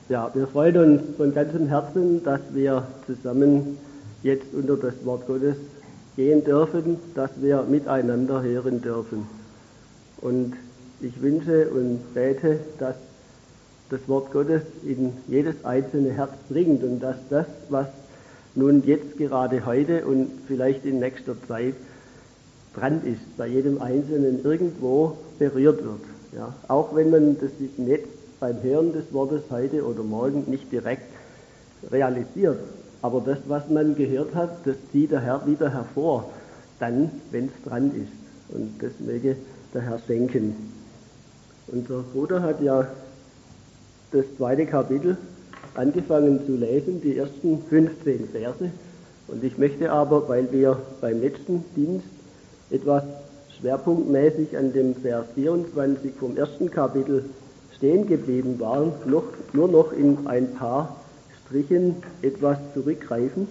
Ja, wir freuen uns von ganzem Herzen, dass wir zusammen jetzt unter das Wort Gottes gehen dürfen, dass wir miteinander hören dürfen. Und ich wünsche und bete, dass das Wort Gottes in jedes einzelne Herz dringt und dass das, was nun jetzt gerade heute und vielleicht in nächster Zeit dran ist, bei jedem Einzelnen irgendwo berührt wird. Ja, auch wenn man das nicht beim Hören des Wortes heute oder morgen nicht direkt realisiert. Aber das, was man gehört hat, das zieht der Herr wieder hervor, dann, wenn es dran ist. Und das möge der Herr schenken. Unser Bruder hat ja das 2. Kapitel angefangen zu lesen, die ersten 15 Verse. Und ich möchte aber, weil wir beim letzten Dienst etwas schwerpunktmäßig an dem Vers 24 vom 1. Kapitel stehen geblieben waren, nur noch in ein paar Strichen etwas zurückgreifen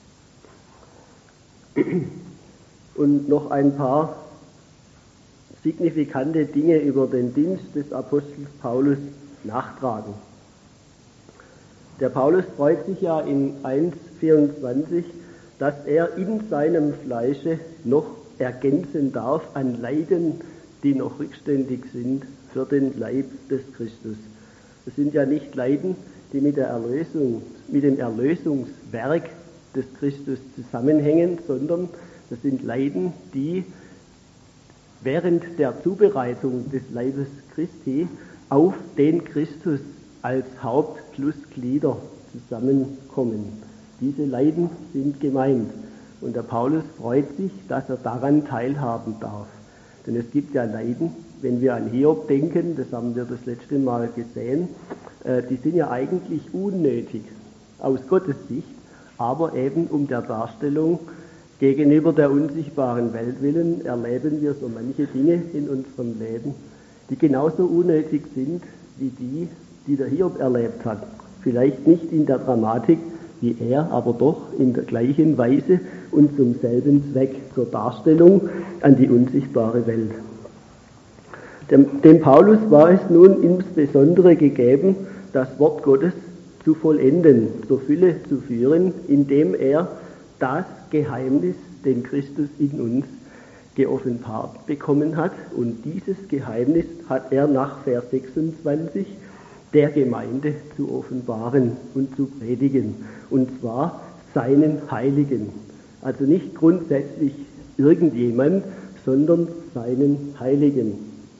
und noch ein paar signifikante Dinge über den Dienst des Apostels Paulus nachtragen. Der Paulus freut sich ja in 1,24, dass er in seinem Fleische noch ergänzen darf an Leiden, die noch rückständig sind für den Leib des Christus. Es sind ja nicht Leiden, die mit dem Erlösungswerk des Christus zusammenhängen, sondern das sind Leiden, die während der Zubereitung des Leibes Christi auf den Christus als Haupt plus Glieder zusammenkommen. Diese Leiden sind gemeint. Und der Paulus freut sich, dass er daran teilhaben darf. Denn es gibt ja Leiden, wenn wir an Hiob denken, das haben wir das letzte Mal gesehen, die sind ja eigentlich unnötig aus Gottes Sicht, aber eben um der Darstellung gegenüber der unsichtbaren Welt willen erleben wir so manche Dinge in unserem Leben, die genauso unnötig sind wie die, die der Hiob erlebt hat. Vielleicht nicht in der Dramatik wie er, aber doch in der gleichen Weise und zum selben Zweck, zur Darstellung an die unsichtbare Welt. Dem Paulus war es nun insbesondere gegeben, das Wort Gottes zu vollenden, zur Fülle zu führen, indem er das Geheimnis, den Christus in uns geoffenbart bekommen hat. Und dieses Geheimnis hat er nach Vers 26 der Gemeinde zu offenbaren und zu predigen. Und zwar seinen Heiligen. Also nicht grundsätzlich irgendjemand, sondern seinen Heiligen.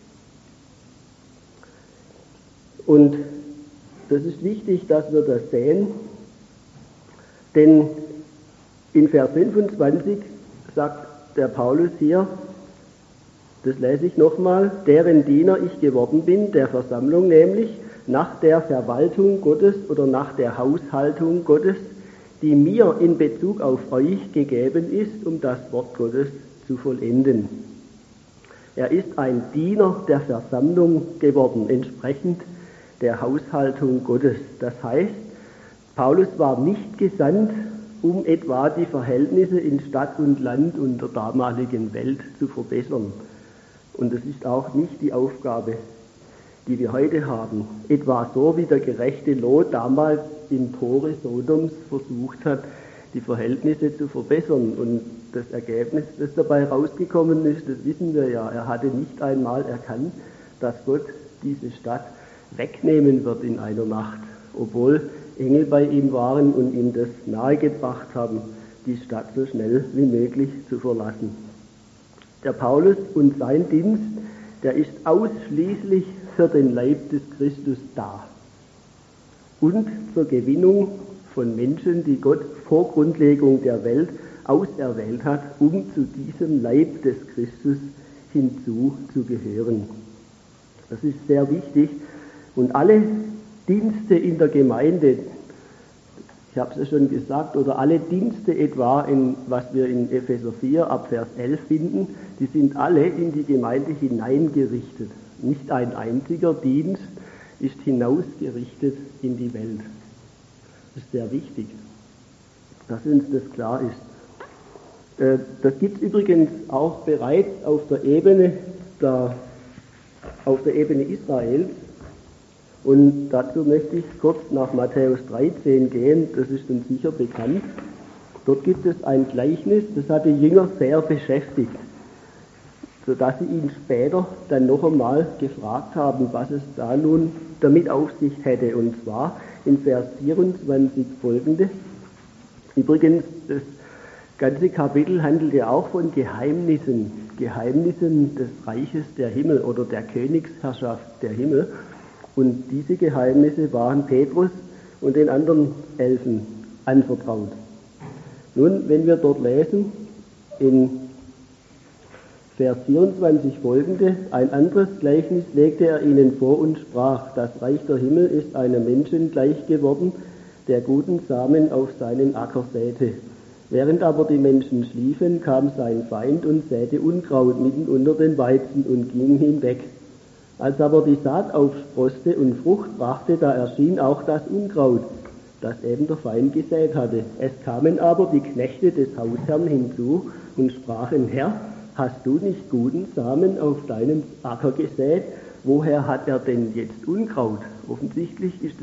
Und das ist wichtig, dass wir das sehen, denn in Vers 25 sagt der Paulus hier, das lese ich nochmal, deren Diener ich geworden bin, der Versammlung nämlich, nach der Verwaltung Gottes oder nach der Haushaltung Gottes, die mir in Bezug auf euch gegeben ist, um das Wort Gottes zu vollenden. Er ist ein Diener der Versammlung geworden, entsprechend der Haushaltung Gottes. Das heißt, Paulus war nicht gesandt, um etwa die Verhältnisse in Stadt und Land und der damaligen Welt zu verbessern. Und es ist auch nicht die Aufgabe, die wir heute haben. Etwa so, wie der gerechte Lot damals im Tore Sodoms versucht hat, die Verhältnisse zu verbessern. Und das Ergebnis, das dabei rausgekommen ist, das wissen wir ja. Er hatte nicht einmal erkannt, dass Gott diese Stadt wegnehmen wird in einer Nacht, obwohl Engel bei ihm waren und ihm das nahegebracht haben, die Stadt so schnell wie möglich zu verlassen. Der Paulus und sein Dienst, der ist ausschließlich für den Leib des Christus da und zur Gewinnung von Menschen, die Gott vor Grundlegung der Welt auserwählt hat, um zu diesem Leib des Christus hinzuzugehören. Das ist sehr wichtig. Und alle Dienste in der Gemeinde, ich habe es ja schon gesagt, oder alle Dienste etwa, was wir in Epheser 4 ab Vers 11 finden, die sind alle in die Gemeinde hineingerichtet. Nicht ein einziger Dienst ist hinausgerichtet in die Welt. Das ist sehr wichtig, dass uns das klar ist. Das gibt es übrigens auch bereits auf der Ebene Israels. Und dazu möchte ich kurz nach Matthäus 13 gehen, das ist uns sicher bekannt. Dort gibt es ein Gleichnis, das hat die Jünger sehr beschäftigt, sodass sie ihn später dann noch einmal gefragt haben, was es da nun damit auf sich hätte. Und zwar in Vers 24 folgende. Übrigens, das ganze Kapitel handelt ja auch von Geheimnissen des Reiches der Himmel oder der Königsherrschaft der Himmel. Und diese Geheimnisse waren Petrus und den anderen 11 anvertraut. Nun, wenn wir dort lesen, in Vers 24 folgende, ein anderes Gleichnis legte er ihnen vor und sprach, das Reich der Himmel ist einem Menschen gleich geworden, der guten Samen auf seinen Acker säte. Während aber die Menschen schliefen, kam sein Feind und säte Unkraut mitten unter den Weizen und ging hinweg. Als aber die Saat aufsproßte und Frucht brachte, da erschien auch das Unkraut, das eben der Feind gesät hatte. Es kamen aber die Knechte des Hausherrn hinzu und sprachen, Herr, hast du nicht guten Samen auf deinem Acker gesät? Woher hat er denn jetzt Unkraut? Offensichtlich hat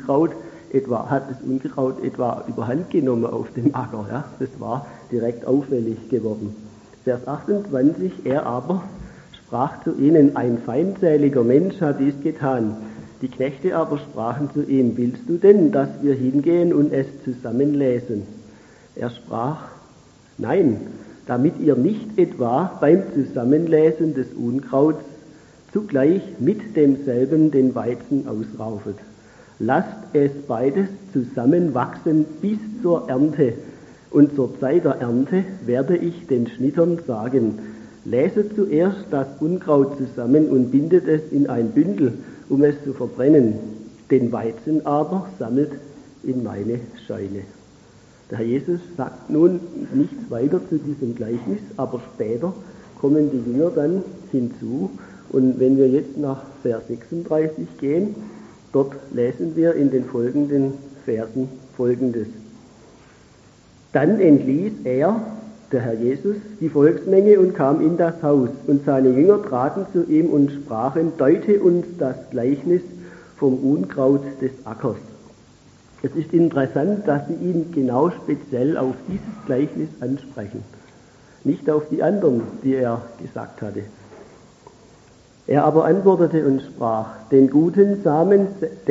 das Unkraut etwa überhand genommen auf dem Acker. Ja? Das war direkt auffällig geworden. Vers 28, er aber sprach zu ihnen, ein feindseliger Mensch hat dies getan. Die Knechte aber sprachen zu ihm, willst du denn, dass wir hingehen und es zusammenlesen? Er sprach, nein, damit ihr nicht etwa beim Zusammenlesen des Unkrauts zugleich mit demselben den Weizen ausraufet. Lasst es beides zusammenwachsen bis zur Ernte. Und zur Zeit der Ernte werde ich den Schnittern sagen, leset zuerst das Unkraut zusammen und bindet es in ein Bündel, um es zu verbrennen. Den Weizen aber sammelt in meine Scheune. Der Herr Jesus sagt nun nichts weiter zu diesem Gleichnis, aber später kommen die Jünger dann hinzu. Und wenn wir jetzt nach Vers 36 gehen, dort lesen wir in den folgenden Versen Folgendes. Dann entließ er, der Herr Jesus, die Volksmenge und kam in das Haus. Und seine Jünger traten zu ihm und sprachen, deute uns das Gleichnis vom Unkraut des Ackers. Es ist interessant, dass sie ihn genau speziell auf dieses Gleichnis ansprechen, nicht auf die anderen, die er gesagt hatte. Er aber antwortete und sprach, der den guten Samen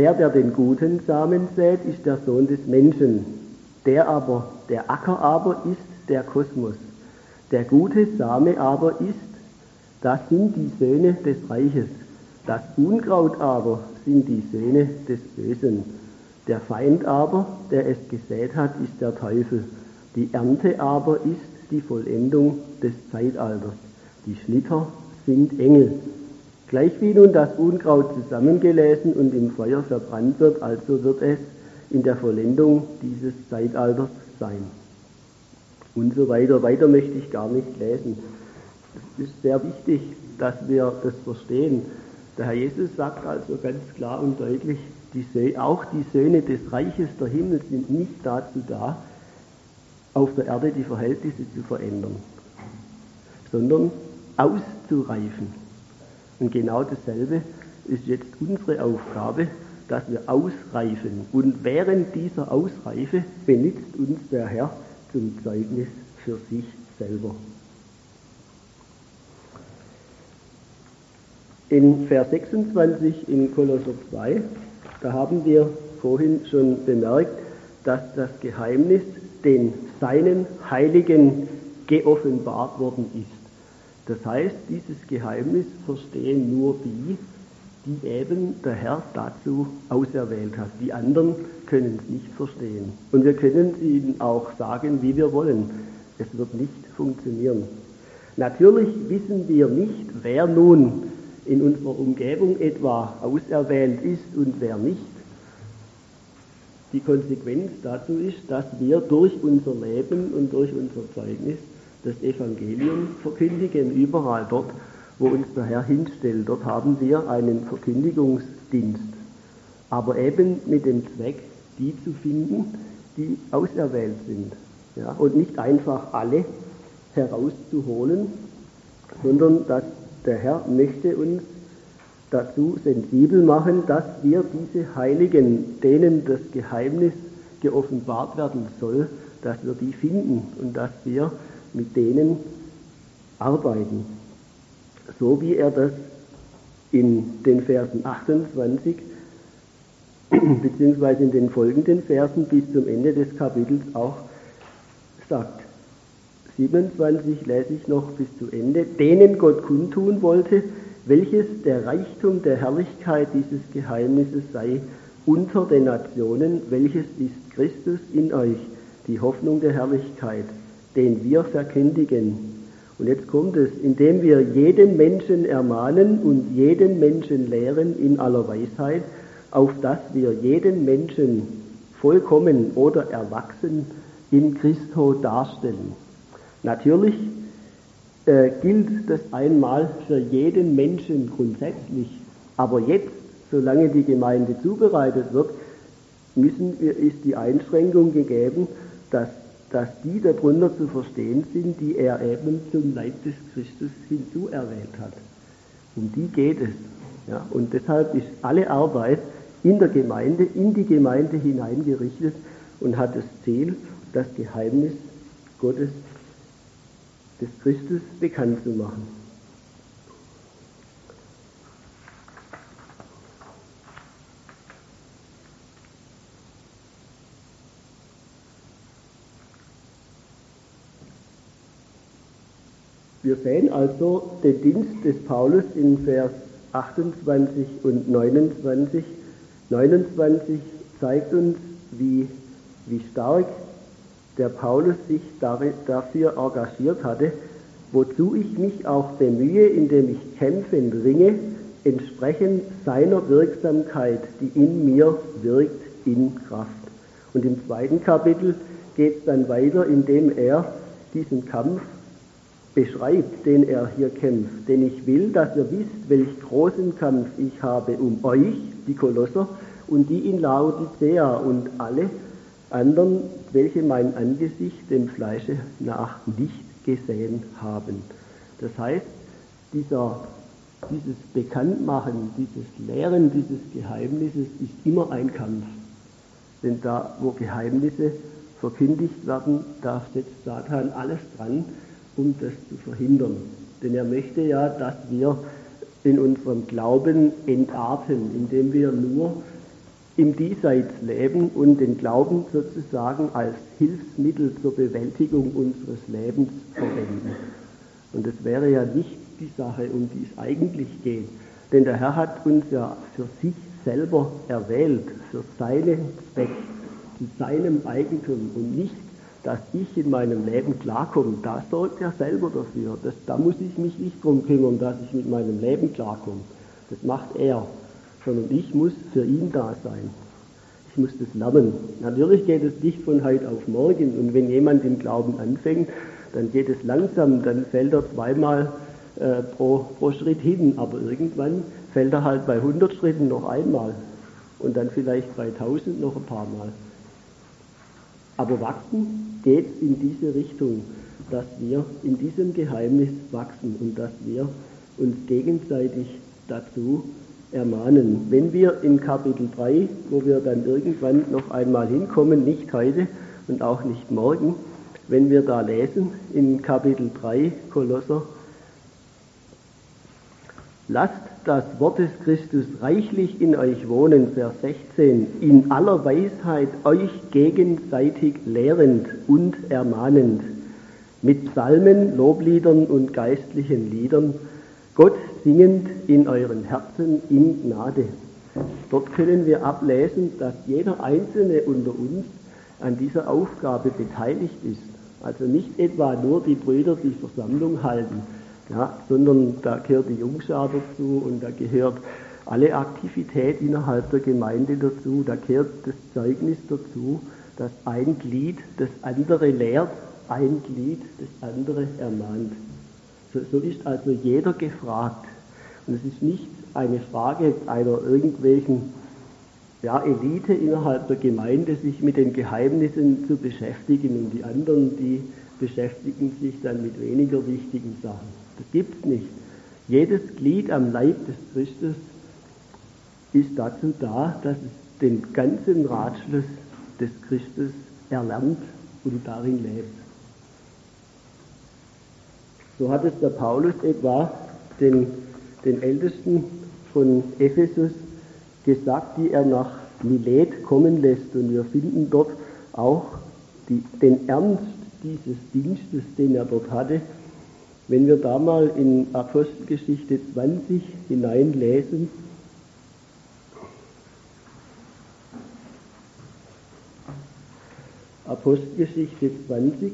sät, ist der Sohn des Menschen. Der Acker aber ist der Kosmos. Der gute Same aber das sind die Söhne des Reiches. Das Unkraut aber sind die Söhne des Bösen. Der Feind aber, der es gesät hat, ist der Teufel. Die Ernte aber ist die Vollendung des Zeitalters. Die Schnitter sind Engel. Gleichwie nun das Unkraut zusammengelesen und im Feuer verbrannt wird, also wird es in der Vollendung dieses Zeitalters sein. Und so weiter. Weiter möchte ich gar nicht lesen. Es ist sehr wichtig, dass wir das verstehen. Der Herr Jesus sagt also ganz klar und deutlich, auch die Söhne des Reiches der Himmel sind nicht dazu da, auf der Erde die Verhältnisse zu verändern, sondern auszureifen. Und genau dasselbe ist jetzt unsere Aufgabe, dass wir ausreifen. Und während dieser Ausreife benutzt uns der Herr zum Zeugnis für sich selber. In Vers 26 in Kolosser 2, da haben wir vorhin schon bemerkt, dass das Geheimnis den seinen Heiligen geoffenbart worden ist. Das heißt, dieses Geheimnis verstehen nur die eben der Herr dazu auserwählt hat. Die anderen können es nicht verstehen. Und wir können es ihnen auch sagen, wie wir wollen. Es wird nicht funktionieren. Natürlich wissen wir nicht, wer nun in unserer Umgebung etwa auserwählt ist und wer nicht. Die Konsequenz dazu ist, dass wir durch unser Leben und durch unser Zeugnis das Evangelium verkündigen, überall dort, wo uns der Herr hinstellt. Dort haben wir einen Verkündigungsdienst, aber eben mit dem Zweck, die zu finden, die auserwählt sind. Ja, und nicht einfach alle herauszuholen, sondern dass der Herr möchte uns dazu sensibel machen, dass wir diese Heiligen, denen das Geheimnis geoffenbart werden soll, dass wir die finden und dass wir mit denen arbeiten. So wie er das in den Versen 28 beziehungsweise in den folgenden Versen bis zum Ende des Kapitels auch sagt. 27 lese ich noch bis zu Ende. Denen Gott kundtun wollte, welches der Reichtum der Herrlichkeit dieses Geheimnisses sei unter den Nationen, welches ist Christus in euch, die Hoffnung der Herrlichkeit, den wir verkündigen. Und jetzt kommt es, indem wir jeden Menschen ermahnen und jeden Menschen lehren in aller Weisheit, auf dass wir jeden Menschen vollkommen oder erwachsen in Christo darstellen. Natürlich gilt das einmal für jeden Menschen grundsätzlich, aber jetzt, solange die Gemeinde zubereitet wird, ist die Einschränkung gegeben, dass die darunter zu verstehen sind, die er eben zum Leib des Christus hinzuerwählt hat. Um die geht es. Ja? Und deshalb ist alle Arbeit in der Gemeinde, in die Gemeinde hineingerichtet und hat das Ziel, das Geheimnis Gottes, des Christus, bekannt zu machen. Wir sehen also den Dienst des Paulus in Vers 28 und 29. 29 zeigt uns, wie stark der Paulus sich dafür engagiert hatte, wozu ich mich auch bemühe, indem ich kämpfend ringe, entsprechend seiner Wirksamkeit, die in mir wirkt, in Kraft. Und im zweiten Kapitel geht es dann weiter, indem er diesen Kampf beschreibt, den er hier kämpft. Denn ich will, dass ihr wisst, welch großen Kampf ich habe um euch, die Kolosser, und die in Laodicea und alle anderen, welche mein Angesicht dem Fleische nach nicht gesehen haben. Das heißt, dieses Bekanntmachen, dieses Lehren dieses Geheimnisses ist immer ein Kampf. Denn da, wo Geheimnisse verkündigt werden, da setzt Satan alles dran, um das zu verhindern. Denn er möchte ja, dass wir in unserem Glauben entarten, indem wir nur im Diesseits leben und den Glauben sozusagen als Hilfsmittel zur Bewältigung unseres Lebens verwenden. Und das wäre ja nicht die Sache, um die es eigentlich geht. Denn der Herr hat uns ja für sich selber erwählt, für seinen Zweck, zu seinem Eigentum und nicht, dass ich in meinem Leben klarkomme. Da sorgt er selber dafür. Da muss ich mich nicht drum kümmern, dass ich mit meinem Leben klarkomme. Das macht er. Sondern ich muss für ihn da sein. Ich muss das lernen. Natürlich geht es nicht von heute auf morgen. Und wenn jemand im Glauben anfängt, dann geht es langsam. Dann fällt er zweimal pro Schritt hin. Aber irgendwann fällt er halt bei 100 Schritten noch einmal. Und dann vielleicht bei 1000 noch ein paar Mal. Aber wachsen geht in diese Richtung, dass wir in diesem Geheimnis wachsen und dass wir uns gegenseitig dazu ermahnen. Wenn wir in Kapitel 3, wo wir dann irgendwann noch einmal hinkommen, nicht heute und auch nicht morgen, wenn wir da lesen in Kapitel 3 Kolosser, lasst das Wort des Christus reichlich in euch wohnen, Vers 16, in aller Weisheit euch gegenseitig lehrend und ermahnend, mit Psalmen, Lobliedern und geistlichen Liedern, Gott singend in euren Herzen in Gnade. Dort können wir ablesen, dass jeder Einzelne unter uns an dieser Aufgabe beteiligt ist. Also nicht etwa nur die Brüder, die Versammlung halten, ja, sondern da gehört die Jungschar dazu und da gehört alle Aktivität innerhalb der Gemeinde dazu, da gehört das Zeugnis dazu, dass ein Glied das andere lehrt, ein Glied das andere ermahnt. So ist also jeder gefragt. Und es ist nicht eine Frage einer irgendwelchen Elite innerhalb der Gemeinde, sich mit den Geheimnissen zu beschäftigen und die anderen, die beschäftigen sich dann mit weniger wichtigen Sachen. Das gibt es nicht. Jedes Glied am Leib des Christus ist dazu da, dass es den ganzen Ratschluss des Christus erlernt und darin lebt. So hat es der Paulus etwa den Ältesten von Ephesus gesagt, die er nach Milet kommen lässt. Und wir finden dort auch den Ernst dieses Dienstes, den er dort hatte. Wenn wir da mal in Apostelgeschichte 20 hineinlesen, Apostelgeschichte 20,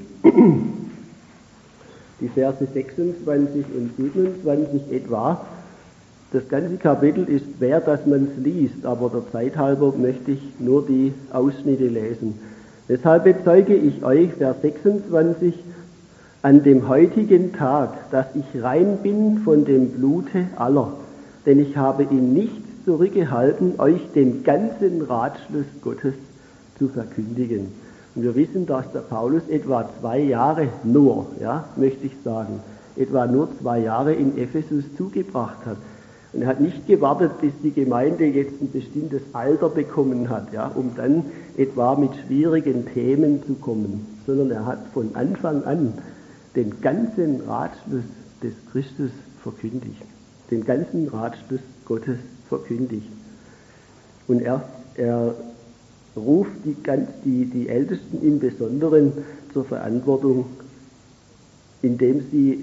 die Verse 26 und 27 etwa. Das ganze Kapitel ist wert, dass man es liest, aber der Zeit halber möchte ich nur die Ausschnitte lesen. Deshalb bezeuge ich euch, Vers 26, an dem heutigen Tag, dass ich rein bin von dem Blute aller, denn ich habe in nichts zurückgehalten, euch den ganzen Ratschluss Gottes zu verkündigen. Und wir wissen, dass der Paulus etwa 2 Jahre nur, möchte ich sagen, etwa nur 2 Jahre in Ephesus zugebracht hat. Und er hat nicht gewartet, bis die Gemeinde jetzt ein bestimmtes Alter bekommen hat, um dann etwa mit schwierigen Themen zu kommen, sondern er hat von Anfang an den ganzen Ratschluss des Christus verkündigt, den ganzen Ratschluss Gottes verkündigt. Und er ruft die Ältesten im Besonderen zur Verantwortung, indem sie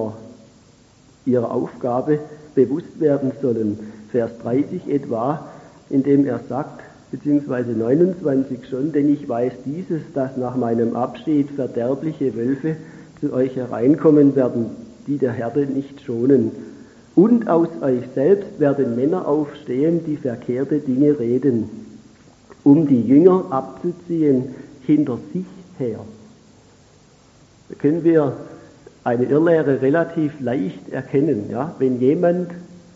ihrer Aufgabe bewusst werden sollen. Vers 30 etwa, indem er sagt, beziehungsweise 29 schon, denn ich weiß dieses, dass nach meinem Abschied verderbliche Wölfe zu euch hereinkommen werden, die der Herde nicht schonen. Und aus euch selbst werden Männer aufstehen, die verkehrte Dinge reden, um die Jünger abzuziehen hinter sich her. Da können wir eine Irrlehre relativ leicht erkennen, wenn jemand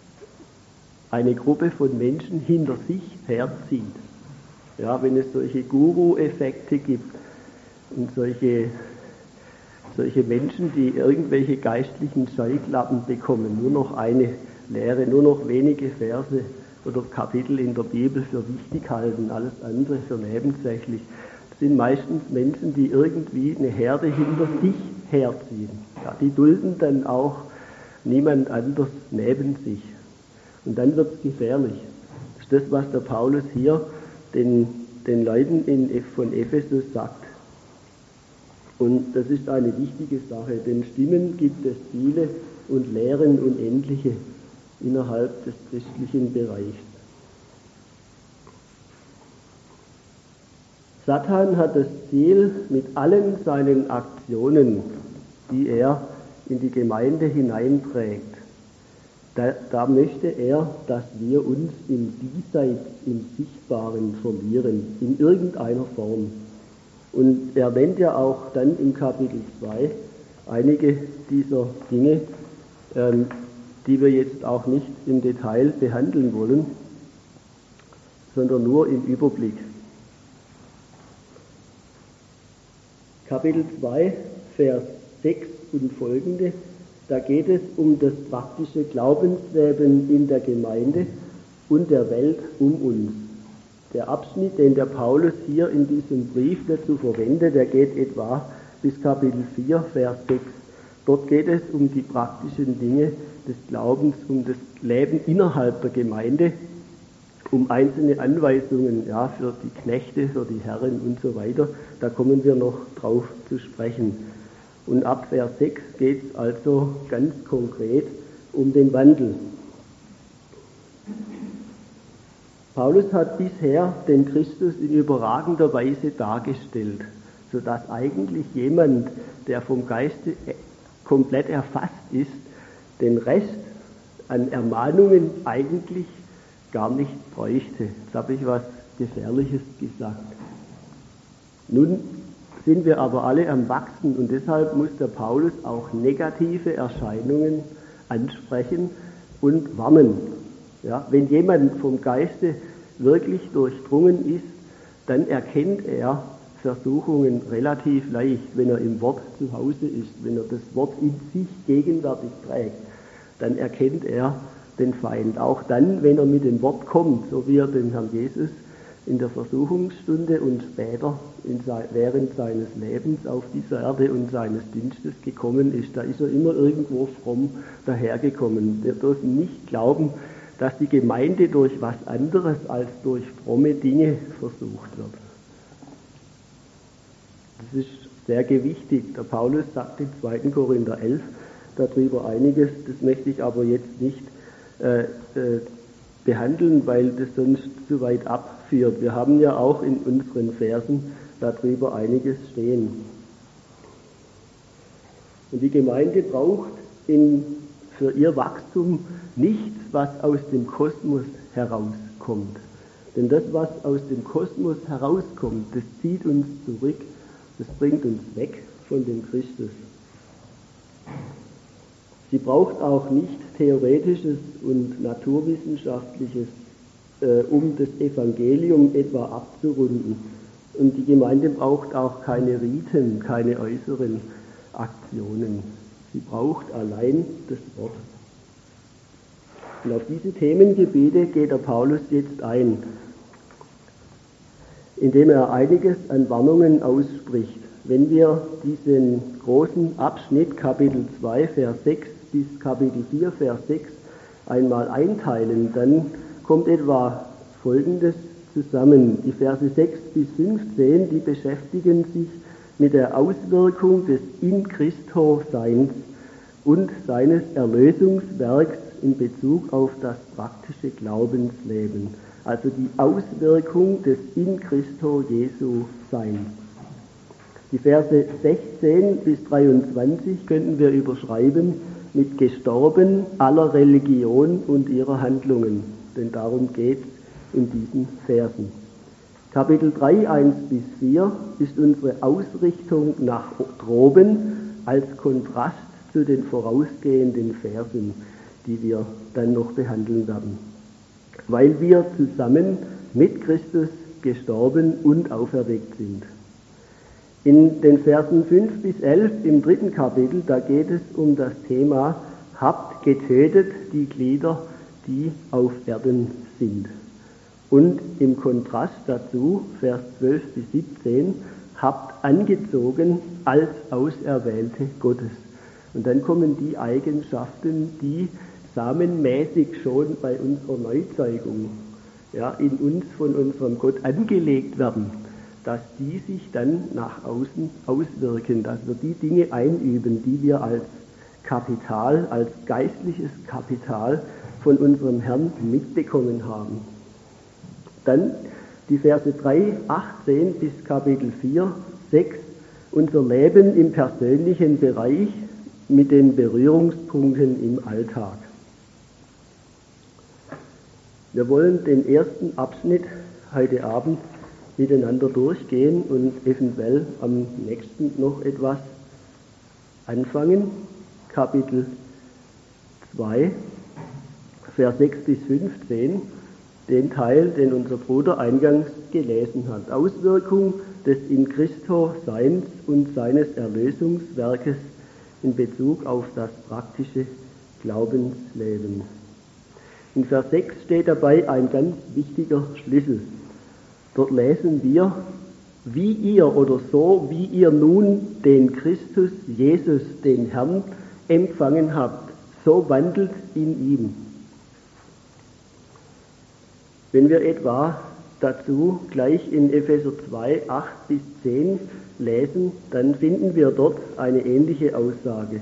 eine Gruppe von Menschen hinter sich herzieht. Wenn es solche Guru-Effekte gibt und solche Menschen, die irgendwelche geistlichen Scheuklappen bekommen, nur noch eine Lehre, nur noch wenige Verse oder Kapitel in der Bibel für wichtig halten, alles andere für nebensächlich. Das sind meistens Menschen, die irgendwie eine Herde hinter sich herziehen. Die dulden dann auch niemand anders neben sich. Und dann wird es gefährlich. Das ist das, was der Paulus hier den Leuten von Ephesus sagt. Und das ist eine wichtige Sache, denn Stimmen gibt es viele und Lehren unendliche innerhalb des christlichen Bereichs. Satan hat das Ziel, mit allen seinen Aktionen, die er in die Gemeinde hineinträgt, da möchte er, dass wir uns im Diesseits, im Sichtbaren verlieren, in irgendeiner Form. Und er nennt ja auch dann im Kapitel 2 einige dieser Dinge, die wir jetzt auch nicht im Detail behandeln wollen, sondern nur im Überblick. Kapitel 2, Vers 6 und folgende, da geht es um das praktische Glaubensleben in der Gemeinde und der Welt um uns. Der Abschnitt, den der Paulus hier in diesem Brief dazu verwendet, der geht etwa bis Kapitel 4, Vers 6. Dort geht es um die praktischen Dinge des Glaubens, um das Leben innerhalb der Gemeinde, um einzelne Anweisungen für die Knechte, für die Herren und so weiter. Da kommen wir noch drauf zu sprechen. Und ab Vers 6 geht es also ganz konkret um den Wandel. Paulus hat bisher den Christus in überragender Weise dargestellt, sodass eigentlich jemand, der vom Geiste komplett erfasst ist, den Rest an Ermahnungen eigentlich gar nicht bräuchte. Jetzt habe ich was Gefährliches gesagt. Nun sind wir aber alle am Wachsen und deshalb muss der Paulus auch negative Erscheinungen ansprechen und warnen. Wenn jemand vom Geiste wirklich durchdrungen ist, dann erkennt er Versuchungen relativ leicht, wenn er im Wort zu Hause ist, wenn er das Wort in sich gegenwärtig trägt, dann erkennt er den Feind. Auch dann, wenn er mit dem Wort kommt, so wie er dem Herrn Jesus in der Versuchungsstunde und später während seines Lebens auf dieser Erde und seines Dienstes gekommen ist, da ist er immer irgendwo fromm dahergekommen. Wir dürfen nicht glauben, dass die Gemeinde durch was anderes als durch fromme Dinge versucht wird. Das ist sehr gewichtig. Der Paulus sagt in 2. Korinther 11 darüber einiges, das möchte ich aber jetzt nicht behandeln, weil das sonst zu weit abführt. Wir haben ja auch in unseren Versen darüber einiges stehen. Und die Gemeinde braucht für ihr Wachstum nichts, was aus dem Kosmos herauskommt. Denn das, was aus dem Kosmos herauskommt, das zieht uns zurück, das bringt uns weg von dem Christus. Sie braucht auch nicht Theoretisches und Naturwissenschaftliches, um das Evangelium etwa abzurunden. Und die Gemeinde braucht auch keine Riten, keine äußeren Aktionen. Sie braucht allein das Wort. Und auf diese Themengebiete geht der Paulus jetzt ein, indem er einiges an Warnungen ausspricht. Wenn wir diesen großen Abschnitt Kapitel 2, Vers 6 bis Kapitel 4, Vers 6 einmal einteilen, dann kommt etwa Folgendes zusammen. Die Verse 6 bis 15, die beschäftigen sich mit der Auswirkung des in Christo Seins und seines Erlösungswerks in Bezug auf das praktische Glaubensleben. Also die Auswirkung des in Christo Jesu Seins. Die Verse 16 bis 23 könnten wir überschreiben mit gestorben aller Religion und ihrer Handlungen, denn darum geht es in diesen Versen. Kapitel 3, 1 bis 4 ist unsere Ausrichtung nach droben als Kontrast zu den vorausgehenden Versen, die wir dann noch behandeln werden. Weil wir zusammen mit Christus gestorben und auferweckt sind. In den Versen 5 bis 11 im 3. Kapitel, da geht es um das Thema, habt getötet die Glieder, die auf Erden sind. Und im Kontrast dazu, Vers 12 bis 17, habt angezogen als Auserwählte Gottes. Und dann kommen die Eigenschaften, die samenmäßig schon bei unserer Neuzeugung in uns von unserem Gott angelegt werden, dass die sich dann nach außen auswirken, dass wir die Dinge einüben, die wir als Kapital, als geistliches Kapital von unserem Herrn mitbekommen haben. Dann die Verse 3, 18 bis Kapitel 4, 6, unser Leben im persönlichen Bereich mit den Berührungspunkten im Alltag. Wir wollen den ersten Abschnitt heute Abend miteinander durchgehen und eventuell am nächsten noch etwas anfangen. Kapitel 2, Vers 6 bis 15, den Teil, den unser Bruder eingangs gelesen hat. Auswirkung des in Christo Seins und seines Erlösungswerkes in Bezug auf das praktische Glaubensleben. In Vers 6 steht dabei ein ganz wichtiger Schlüssel. Dort lesen wir, wie ihr nun den Christus Jesus, den Herrn, empfangen habt, so wandelt in ihm. Wenn wir etwa dazu gleich in Epheser 2, 8 bis 10 lesen, dann finden wir dort eine ähnliche Aussage.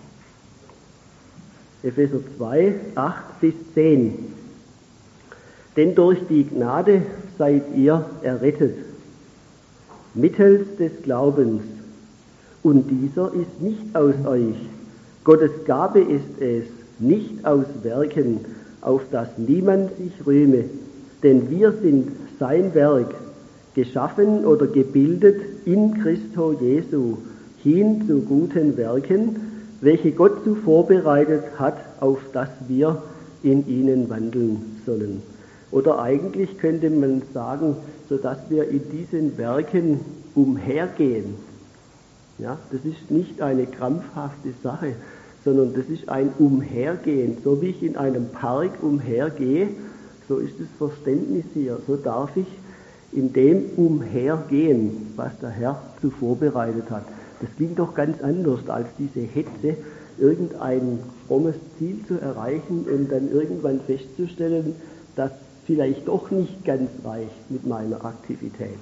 Epheser 2, 8 bis 10. Denn durch die Gnade seid ihr errettet, mittels des Glaubens. Und dieser ist nicht aus euch. Gottes Gabe ist es, nicht aus Werken, auf das niemand sich rühme. Denn wir sind sein Werk, geschaffen oder gebildet in Christo Jesu, hin zu guten Werken, welche Gott zuvor bereitet hat, auf dass wir in ihnen wandeln sollen. Oder eigentlich könnte man sagen, so dass wir in diesen Werken umhergehen. Ja, das ist nicht eine krampfhafte Sache, sondern das ist ein Umhergehen. So wie ich in einem Park umhergehe, so ist das Verständnis hier. So darf ich in dem umhergehen, was der Herr zuvor bereitet hat. Das klingt doch ganz anders als diese Hetze, irgendein frommes Ziel zu erreichen und dann irgendwann festzustellen, dass vielleicht doch nicht ganz reicht mit meiner Aktivität.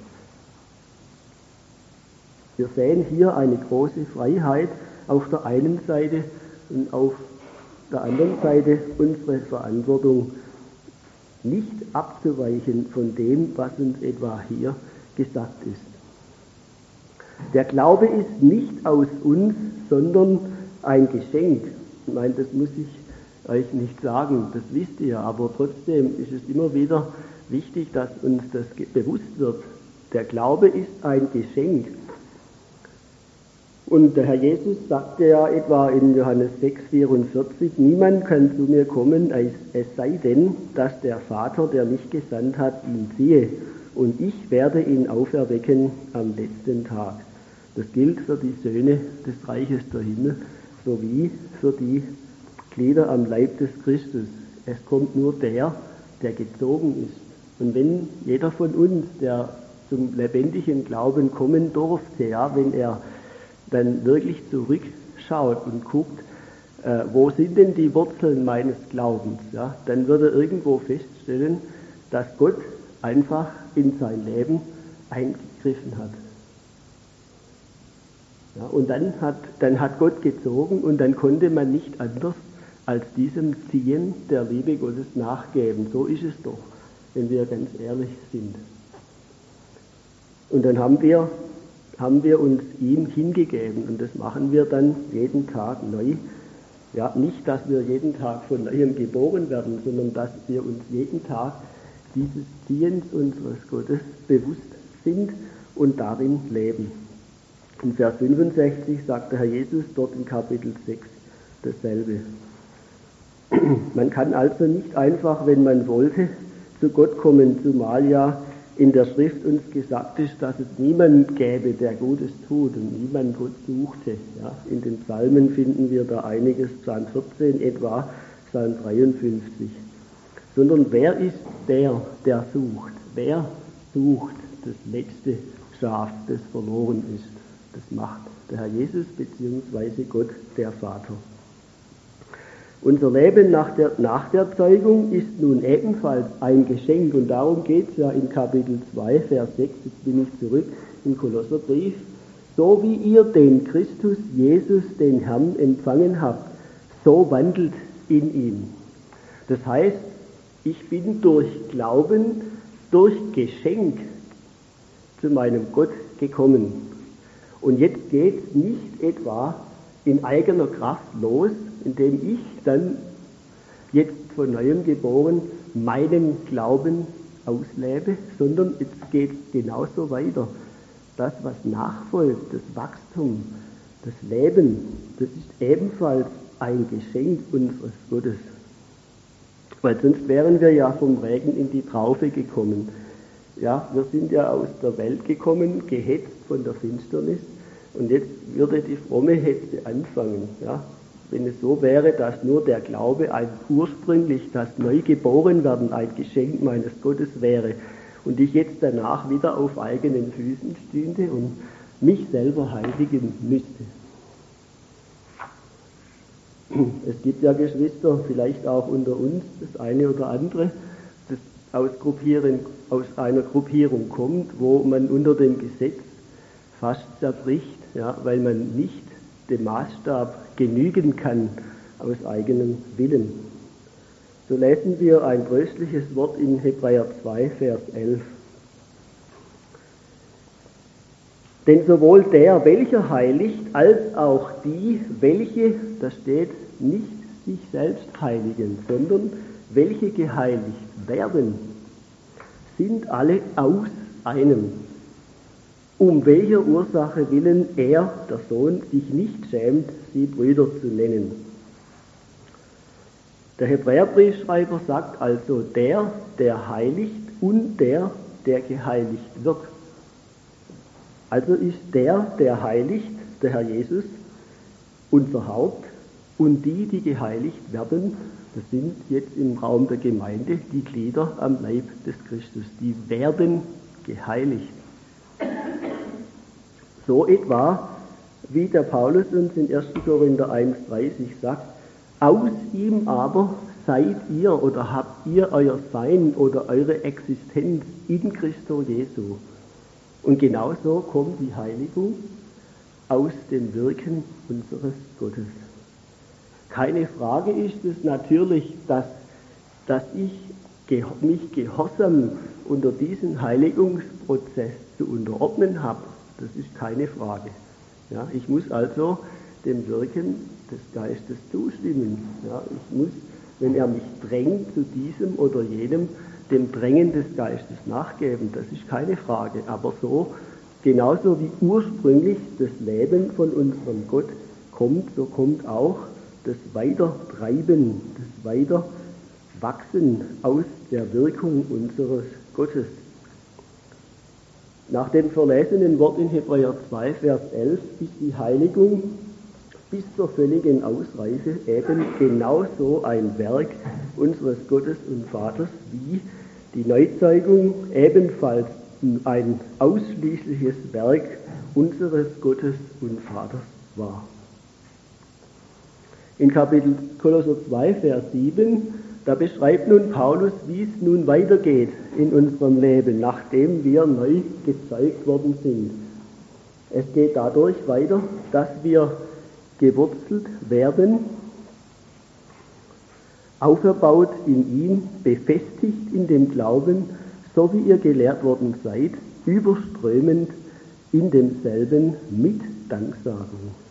Wir sehen hier eine große Freiheit auf der einen Seite und auf der anderen Seite unsere Verantwortung, nicht abzuweichen von dem, was uns etwa hier gesagt ist. Der Glaube ist nicht aus uns, sondern ein Geschenk. Ich meine, das muss ich euch nicht sagen, das wisst ihr, aber trotzdem ist es immer wieder wichtig, dass uns das bewusst wird. Der Glaube ist ein Geschenk. Und der Herr Jesus sagte ja etwa in Johannes 6,44, niemand kann zu mir kommen, es sei denn, dass der Vater, der mich gesandt hat, ihn ziehe, und ich werde ihn auferwecken am letzten Tag. Das gilt für die Söhne des Reiches der Himmel, sowie für die Glieder am Leib des Christus. Es kommt nur der gezogen ist. Und wenn jeder von uns, der zum lebendigen Glauben kommen durfte, ja, wenn er dann wirklich zurückschaut und guckt, wo sind denn die Wurzeln meines Glaubens, ja, dann wird er irgendwo feststellen, dass Gott einfach in sein Leben eingegriffen hat. Ja, und dann hat Gott gezogen und dann konnte man nicht anders als diesem Ziehen der Liebe Gottes nachgeben. So ist es doch, wenn wir ganz ehrlich sind. Und dann haben wir uns ihm hingegeben und das machen wir dann jeden Tag neu. Ja, nicht, dass wir jeden Tag von neuem geboren werden, sondern dass wir uns jeden Tag dieses Ziehens unseres Gottes bewusst sind und darin leben. In Vers 65 sagt der Herr Jesus dort in Kapitel 6 dasselbe. Man kann also nicht einfach, wenn man wollte, zu Gott kommen, zumal ja in der Schrift uns gesagt ist, dass es niemand gäbe, der Gutes tut und niemand Gott suchte. Ja, in den Psalmen finden wir da einiges, Psalm 14 etwa, Psalm 53. Sondern wer ist der sucht? Wer sucht das letzte Schaf, das verloren ist? Das macht der Herr Jesus bzw. Gott, der Vater. Unser Leben nach der Zeugung ist nun ebenfalls ein Geschenk und darum geht es ja in Kapitel 2, Vers 6, jetzt bin ich zurück im Kolosserbrief. So wie ihr den Christus Jesus, den Herrn, empfangen habt, so wandelt in ihm. Das heißt, ich bin durch Glauben, durch Geschenk zu meinem Gott gekommen. Und jetzt geht es nicht etwa in eigener Kraft los, indem ich dann jetzt von Neuem geboren meinen Glauben auslebe, sondern jetzt geht es genauso weiter. Das, was nachfolgt, das Wachstum, das Leben, das ist ebenfalls ein Geschenk unseres Gottes. Weil sonst wären wir ja vom Regen in die Traufe gekommen. Ja, wir sind ja aus der Welt gekommen, gehetzt von der Finsternis, und jetzt würde die fromme Hetze anfangen. Ja? Wenn es so wäre, dass nur der Glaube ursprünglich das Neugeborenwerden ein Geschenk meines Gottes wäre und ich jetzt danach wieder auf eigenen Füßen stünde und mich selber heiligen müsste. Es gibt ja Geschwister, vielleicht auch unter uns, das eine oder andere, das aus einer Gruppierung kommt, wo man unter dem Gesetz fast zerbricht, ja, weil man nicht dem Maßstab genügen kann aus eigenem Willen. So lesen wir ein tröstliches Wort in Hebräer 2, Vers 11. Denn sowohl der, welcher heiligt, als auch die, welche, da steht, nicht sich selbst heiligen, sondern welche geheiligt werden, sind alle aus einem. Um welcher Ursache willen er, der Sohn, sich nicht schämt, sie Brüder zu nennen. Der Hebräerbriefschreiber sagt also der heiligt und der geheiligt wird. Also ist der heiligt, der Herr Jesus, unser Haupt, Und die, die geheiligt werden, das sind jetzt im Raum der Gemeinde die Glieder am Leib des Christus. Die werden geheiligt. So etwa, wie der Paulus uns in 1. Korinther 1,30 sagt, aus ihm aber seid ihr oder habt ihr euer Sein oder eure Existenz in Christo Jesu. Und genauso kommt die Heiligung aus dem Wirken unseres Gottes. Keine Frage ist es natürlich, dass ich mich gehorsam unter diesen Heiligungsprozess zu unterordnen habe. Das ist keine Frage. Ja, ich muss also dem Wirken des Geistes zustimmen. Ja, ich muss, wenn er mich drängt zu diesem oder jenem, dem Drängen des Geistes nachgeben. Das ist keine Frage. Aber so, genauso wie ursprünglich das Leben von unserem Gott kommt, so kommt auch das Weitertreiben, das Weiterwachsen aus der Wirkung unseres Gottes. Nach dem verlesenen Wort in Hebräer 2, Vers 11 ist die Heiligung bis zur völligen Ausreife eben genauso ein Werk unseres Gottes und Vaters, wie die Neuzeugung ebenfalls ein ausschließliches Werk unseres Gottes und Vaters war. In Kapitel Kolosser 2, Vers 7, da beschreibt nun Paulus, wie es nun weitergeht in unserem Leben, nachdem wir neu gezeugt worden sind. Es geht dadurch weiter, dass wir gewurzelt werden, auferbaut in ihm, befestigt in dem Glauben, so wie ihr gelehrt worden seid, überströmend in demselben mit Danksagung.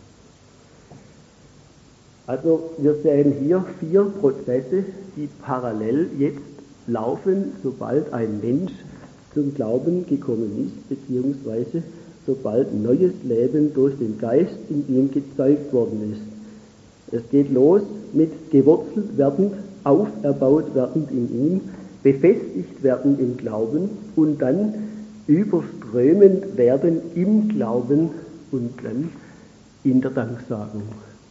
Also wir sehen hier 4 Prozesse, die parallel jetzt laufen, sobald ein Mensch zum Glauben gekommen ist, beziehungsweise sobald neues Leben durch den Geist in ihm gezeugt worden ist. Es geht los mit gewurzelt werden, auferbaut werden in ihm, befestigt werden im Glauben und dann überströmend werden im Glauben und dann in der Danksagung.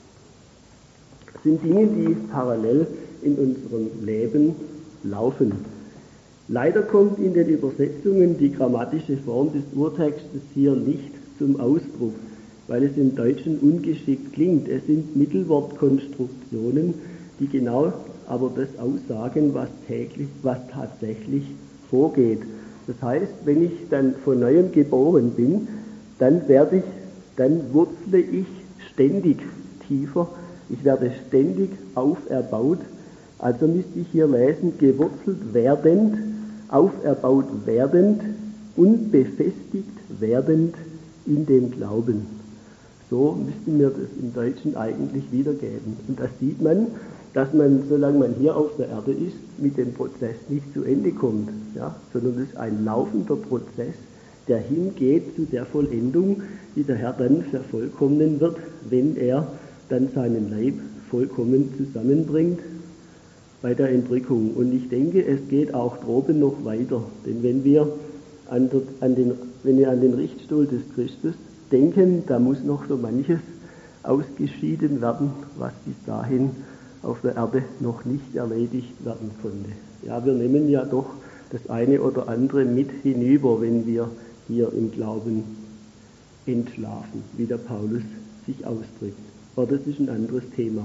Das sind Dinge, die parallel in unserem Leben laufen. Leider kommt in den Übersetzungen die grammatische Form des Urtextes hier nicht zum Ausdruck, weil es im Deutschen ungeschickt klingt. Es sind Mittelwortkonstruktionen, die genau aber das aussagen, was tatsächlich vorgeht. Das heißt, wenn ich dann von Neuem geboren bin, dann wurzle ich ständig tiefer, ich werde ständig auferbaut. Also müsste ich hier lesen, gewurzelt werdend, auferbaut werdend und befestigt werdend in dem Glauben. So müssten wir das im Deutschen eigentlich wiedergeben. Und da sieht man, dass man, solange man hier auf der Erde ist, mit dem Prozess nicht zu Ende kommt, ja, sondern es ist ein laufender Prozess, der hingeht zu der Vollendung, die der Herr dann vervollkommnen wird, wenn er dann seinen Leib vollkommen zusammenbringt bei der Entrückung. Und ich denke, es geht auch droben noch weiter. Denn wenn wir an den Richtstuhl des Christus denken, da muss noch so manches ausgeschieden werden, was bis dahin auf der Erde noch nicht erledigt werden konnte. Ja, wir nehmen ja doch das eine oder andere mit hinüber, wenn wir hier im Glauben entschlafen, wie der Paulus sich ausdrückt. Aber das ist ein anderes Thema.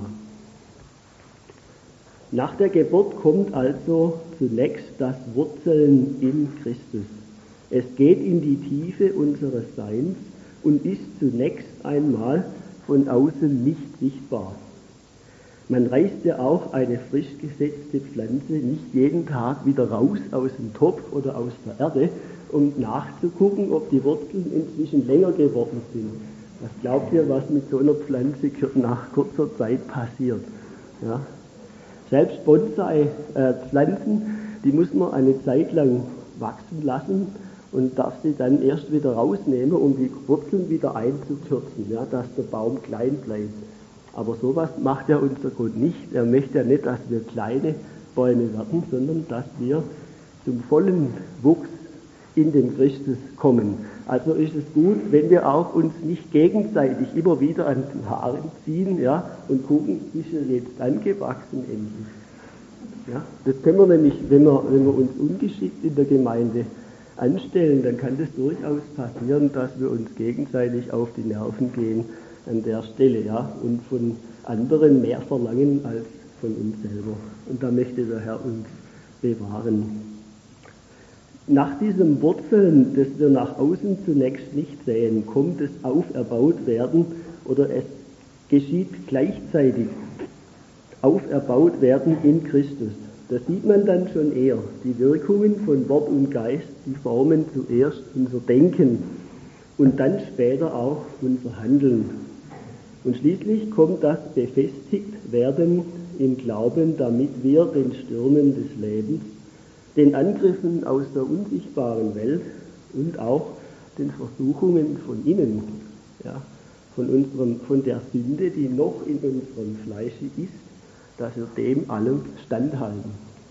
Nach der Geburt kommt also zunächst das Wurzeln in Christus. Es geht in die Tiefe unseres Seins und ist zunächst einmal von außen nicht sichtbar. Man reißt ja auch eine frisch gesetzte Pflanze nicht jeden Tag wieder raus aus dem Topf oder aus der Erde, um nachzugucken, ob die Wurzeln inzwischen länger geworden sind. Was glaubt ihr, was mit so einer Pflanze nach kurzer Zeit passiert? Ja? Selbst Bonsai-Pflanzen, die muss man eine Zeit lang wachsen lassen und darf sie dann erst wieder rausnehmen, um die Wurzeln wieder einzukürzen, ja, dass der Baum klein bleibt. Aber sowas macht ja unser Gott nicht. Er möchte ja nicht, dass wir kleine Bäume werden, sondern dass wir zum vollen Wuchs in den Christus kommen. Also ist es gut, wenn wir auch uns nicht gegenseitig immer wieder an den Haaren ziehen, ja, und gucken, ist er jetzt angewachsen endlich. Ja, das können wir nämlich, wenn wir uns ungeschickt in der Gemeinde anstellen, dann kann das durchaus passieren, dass wir uns gegenseitig auf die Nerven gehen an der Stelle, ja, und von anderen mehr verlangen als von uns selber. Und da möchte der Herr uns bewahren. Nach diesem Wurzeln, das wir nach außen zunächst nicht sehen, kommt es Auferbautwerden oder es geschieht gleichzeitig Auferbautwerden in Christus. Da sieht man dann schon eher die Wirkungen von Wort und Geist, die formen zuerst unser Denken und dann später auch unser Handeln. Und schließlich kommt das Befestigtwerden im Glauben, damit wir den Stürmen des Lebens, den Angriffen aus der unsichtbaren Welt und auch den Versuchungen von innen, ja, von der Sünde, die noch in unserem Fleische ist, dass wir dem allem standhalten.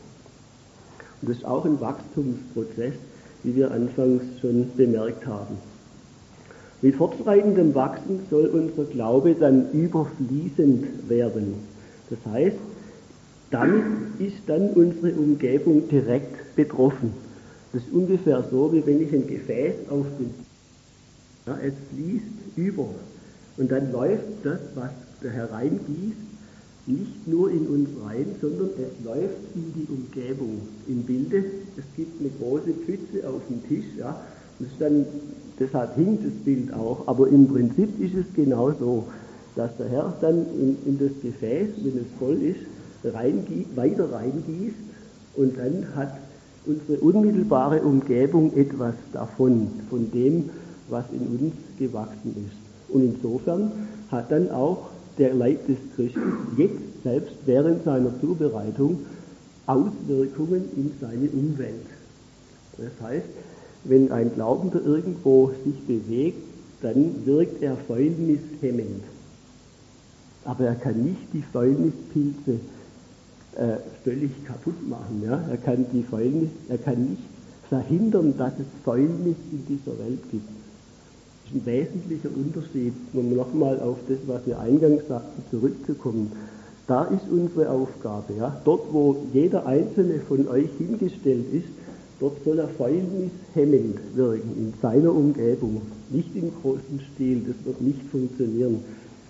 Und das ist auch ein Wachstumsprozess, wie wir anfangs schon bemerkt haben. Mit fortschreitendem Wachsen soll unser Glaube dann überfließend werden. Das heißt, damit ist dann unsere Umgebung direkt betroffen. Das ist ungefähr so, wie wenn ich ein Gefäß auf den... Ja, es fließt über. Und dann läuft das, was da hereingießt, nicht nur in uns rein, sondern es läuft in die Umgebung. Im Bilde, es gibt eine große Pfütze auf dem Tisch, ja, das ist dann, deshalb hinkt das Bild auch, aber im Prinzip ist es genau so, dass der Herr dann in das Gefäß, wenn es voll ist, weiter reingießt und dann hat unsere unmittelbare Umgebung etwas davon, von dem, was in uns gewachsen ist. Und insofern hat dann auch der Leib des Christus jetzt selbst während seiner Zubereitung Auswirkungen in seine Umwelt. Das heißt, wenn ein Glaubender irgendwo sich bewegt, dann wirkt er fäulnishemmend. Aber er kann nicht die Fäulnispilze völlig kaputt machen. Ja? Er kann nicht verhindern, dass es Fäulnis in dieser Welt gibt. Das ist ein wesentlicher Unterschied, um nochmal auf das, was wir eingangs sagten, zurückzukommen. Da ist unsere Aufgabe. Ja? Dort, wo jeder einzelne von euch hingestellt ist, dort soll er fäulnishemmend wirken, in seiner Umgebung, nicht im großen Stil, das wird nicht funktionieren.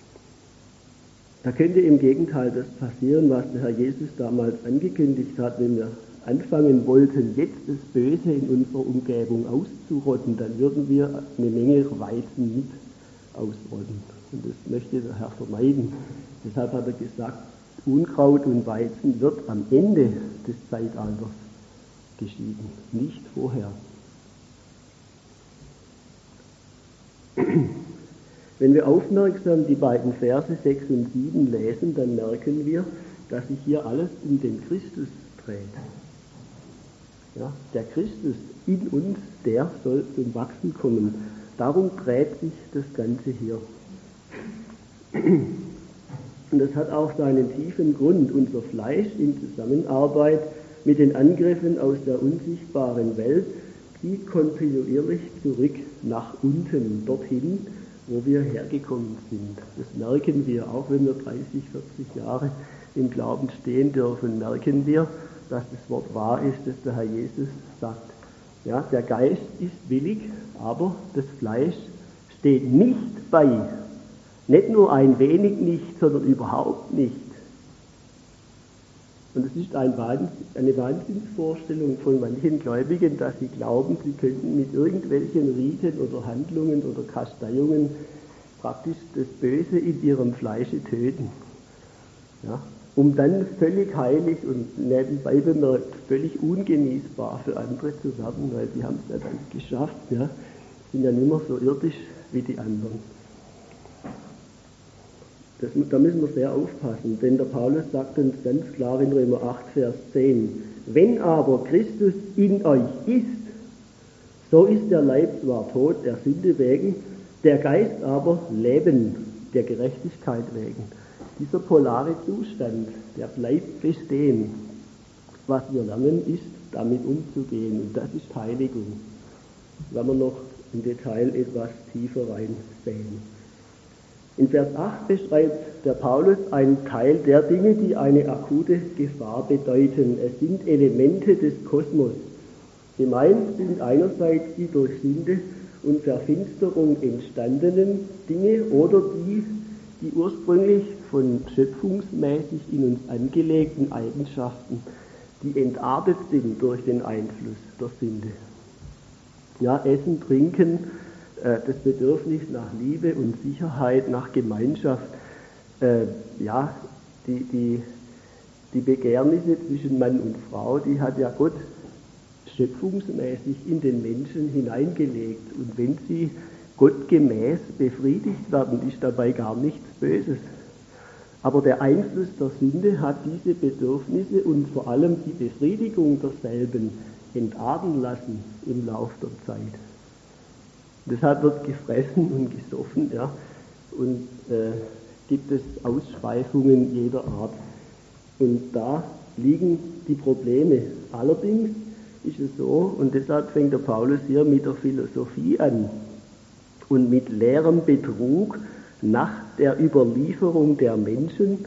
Da könnte im Gegenteil das passieren, was der Herr Jesus damals angekündigt hat, wenn wir anfangen wollten, jetzt das Böse in unserer Umgebung auszurotten, dann würden wir eine Menge Weizen mit ausrotten. Und das möchte der Herr vermeiden. Deshalb hat er gesagt, Unkraut und Weizen wird am Ende des Zeitalters geschieden, nicht vorher. Wenn wir aufmerksam die beiden Verse 6 und 7 lesen, dann merken wir, dass sich hier alles um den Christus dreht. Ja, der Christus in uns, der soll zum Wachsen kommen. Darum dreht sich das Ganze hier. Und das hat auch seinen tiefen Grund. Unser Fleisch in Zusammenarbeit mit den Angriffen aus der unsichtbaren Welt zieht kontinuierlich zurück nach unten, dorthin, wo wir hergekommen sind. Das merken wir, auch wenn wir 30, 40 Jahre im Glauben stehen dürfen, merken wir, dass das Wort wahr ist, das der Herr Jesus sagt. Ja, der Geist ist willig, aber das Fleisch steht nicht bei. Nicht nur ein wenig nicht, sondern überhaupt nicht. Und es ist eine Wahnsinnsvorstellung von manchen Gläubigen, dass sie glauben, sie könnten mit irgendwelchen Riten oder Handlungen oder Kasteiungen praktisch das Böse in ihrem Fleische töten. Ja, um dann völlig heilig und nebenbei bemerkt völlig ungenießbar für andere zu werden, weil sie haben es ja dann geschafft, ja, sind ja nicht mehr so irdisch wie die anderen. Da müssen wir sehr aufpassen, denn der Paulus sagt uns ganz klar in Römer 8, Vers 10, wenn aber Christus in euch ist, so ist der Leib zwar tot, der Sünde wegen, der Geist aber Leben, der Gerechtigkeit wegen. Dieser polare Zustand, der bleibt bestehen. Was wir lernen, ist, damit umzugehen, und das ist Heiligung. wenn wir noch im Detail etwas tiefer reinsehen. In Vers 8 beschreibt der Paulus einen Teil der Dinge, die eine akute Gefahr bedeuten. Es sind Elemente des Kosmos. Gemeint sind einerseits die durch Sünde und Verfinsterung entstandenen Dinge oder die ursprünglich von schöpfungsmäßig in uns angelegten Eigenschaften, die entartet sind durch den Einfluss der Sünde. Ja, Essen, Trinken, das Bedürfnis nach Liebe und Sicherheit, nach Gemeinschaft, die Begehrnisse zwischen Mann und Frau, die hat ja Gott schöpfungsmäßig in den Menschen hineingelegt. Und wenn sie gottgemäß befriedigt werden, ist dabei gar nichts Böses. Aber der Einfluss der Sünde hat diese Bedürfnisse und vor allem die Befriedigung derselben entarten lassen im Lauf der Zeit. Deshalb wird gefressen und gesoffen, ja, und gibt es Ausschweifungen jeder Art. Und da liegen die Probleme. Allerdings ist es so, und deshalb fängt der Paulus hier mit der Philosophie an und mit leerem Betrug nach der Überlieferung der Menschen,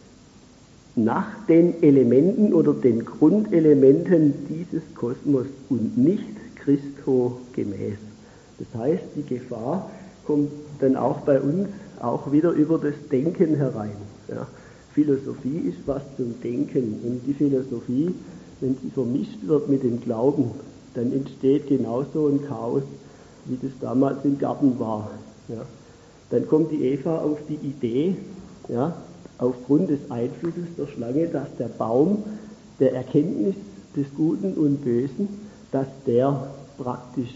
nach den Elementen oder den Grundelementen dieses Kosmos und nicht Christo gemäß. Das heißt, die Gefahr kommt dann auch bei uns auch wieder über das Denken herein. Ja. Philosophie ist was zum Denken, und die Philosophie, wenn sie vermischt wird mit dem Glauben, dann entsteht genauso ein Chaos, wie das damals im Garten war. Ja. Dann kommt die Eva auf die Idee, ja, aufgrund des Einflusses der Schlange, dass der Baum der Erkenntnis des Guten und Bösen, dass der praktisch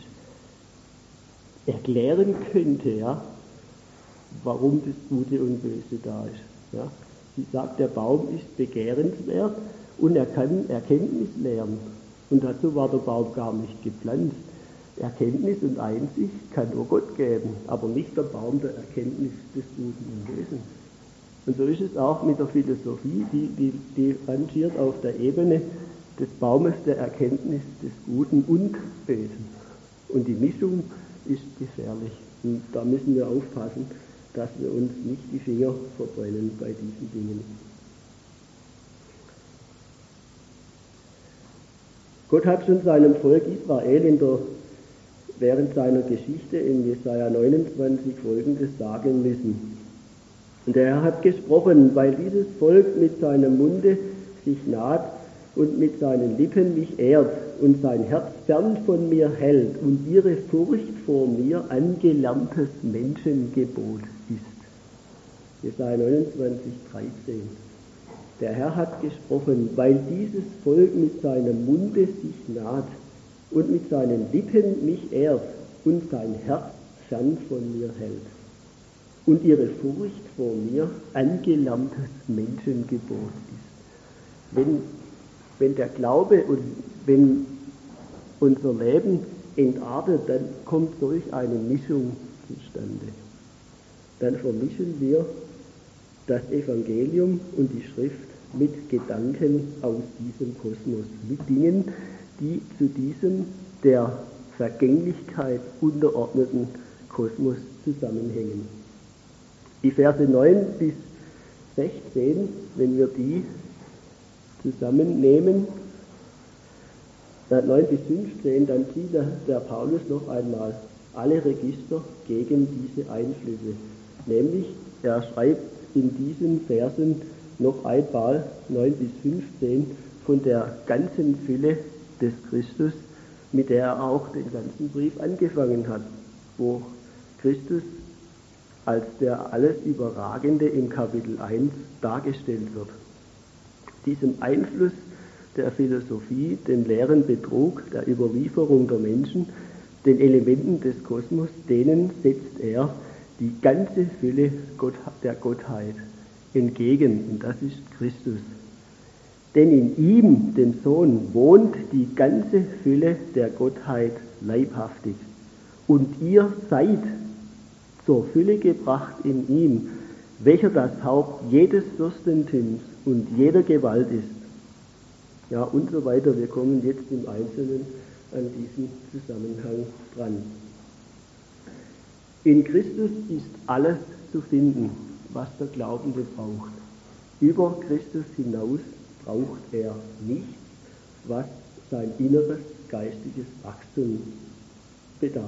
erklären könnte, ja, warum das Gute und Böse da ist. Ja. Sie sagt, der Baum ist begehrenswert und er kann Erkenntnis lehren. Und dazu war der Baum gar nicht gepflanzt. Erkenntnis und Einsicht kann nur Gott geben, aber nicht der Baum der Erkenntnis des Guten und Bösen. Und so ist es auch mit der Philosophie, die rangiert auf der Ebene des Baumes der Erkenntnis des Guten und Bösen. Und die Mischung ist gefährlich. Und da müssen wir aufpassen, dass wir uns nicht die Finger verbrennen bei diesen Dingen. Gott hat schon seinem Volk Israel während seiner Geschichte in Jesaja 29 Folgendes sagen müssen. Und der Herr hat gesprochen, weil dieses Volk mit seinem Munde sich naht und mit seinen Lippen mich ehrt und sein Herz fern von mir hält und ihre Furcht vor mir angelerntes Menschengebot ist. Jesaja 29, 13. Der Herr hat gesprochen, weil dieses Volk mit seinem Munde sich naht und mit seinen Lippen mich ehrt und sein Herz fern von mir hält und ihre Furcht vor mir angelerntes Menschengebot ist. Wenn der Glaube und wenn unser Leben entartet, dann kommt solch eine Mischung zustande. Dann vermischen wir das Evangelium und die Schrift mit Gedanken aus diesem Kosmos, mit Dingen, die zu diesem der Vergänglichkeit unterordneten Kosmos zusammenhängen. Die Verse 9 bis 16, wenn wir die zusammennehmen, 9 bis 15, dann zieht der Paulus noch einmal alle Register gegen diese Einflüsse. Nämlich, er schreibt in diesen Versen noch einmal 9 bis 15 von der ganzen Fülle des Christus, mit der er auch den ganzen Brief angefangen hat, wo Christus als der alles Überragende im Kapitel 1 dargestellt wird. Diesem Einfluss der Philosophie, dem leeren Betrug, der Überlieferung der Menschen, den Elementen des Kosmos, denen setzt er die ganze Fülle der Gottheit entgegen, und das ist Christus. Denn in ihm, dem Sohn, wohnt die ganze Fülle der Gottheit leibhaftig. Und ihr seid zur Fülle gebracht in ihm, welcher das Haupt jedes Fürstentums und jeder Gewalt ist. Ja, und so weiter. Wir kommen jetzt im Einzelnen an diesem Zusammenhang dran. In Christus ist alles zu finden, was der Glaubende braucht. Über Christus hinaus braucht er nichts, was sein inneres geistiges Wachstum bedarf.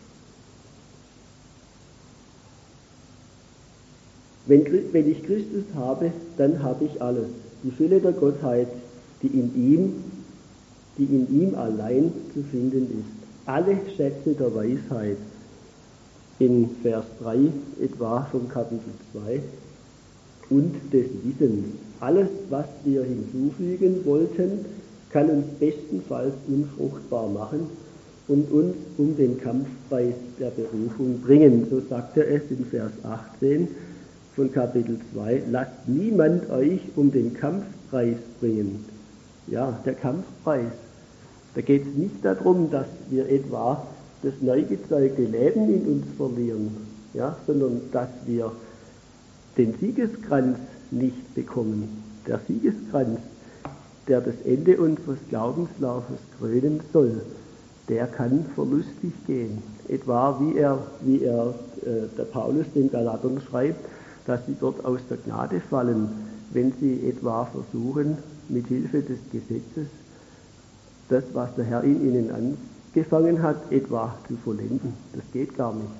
Wenn ich Christus habe, dann habe ich alles. Die Fülle der Gottheit, die in ihm allein zu finden ist. Alle Schätze der Weisheit, in Vers 3 etwa vom Kapitel 2, und des Wissens. Alles, was wir hinzufügen wollten, kann uns bestenfalls unfruchtbar machen und uns um den Kampfpreis der Berufung bringen. So sagt er es in Vers 18 von Kapitel 2. Lasst niemand euch um den Kampfpreis bringen. Ja, der Kampfpreis. Da geht es nicht darum, dass wir etwa das neu gezeugte Leben in uns verlieren, ja, sondern dass wir den Siegeskranz nicht bekommen. Der Siegeskranz, der das Ende unseres Glaubenslaufes krönen soll, der kann verlustig gehen. Etwa wie der Paulus den Galatern schreibt, dass sie dort aus der Gnade fallen, wenn sie etwa versuchen, mit Hilfe des Gesetzes das, was der Herr in ihnen angefangen hat, etwa zu vollenden. Das geht gar nicht.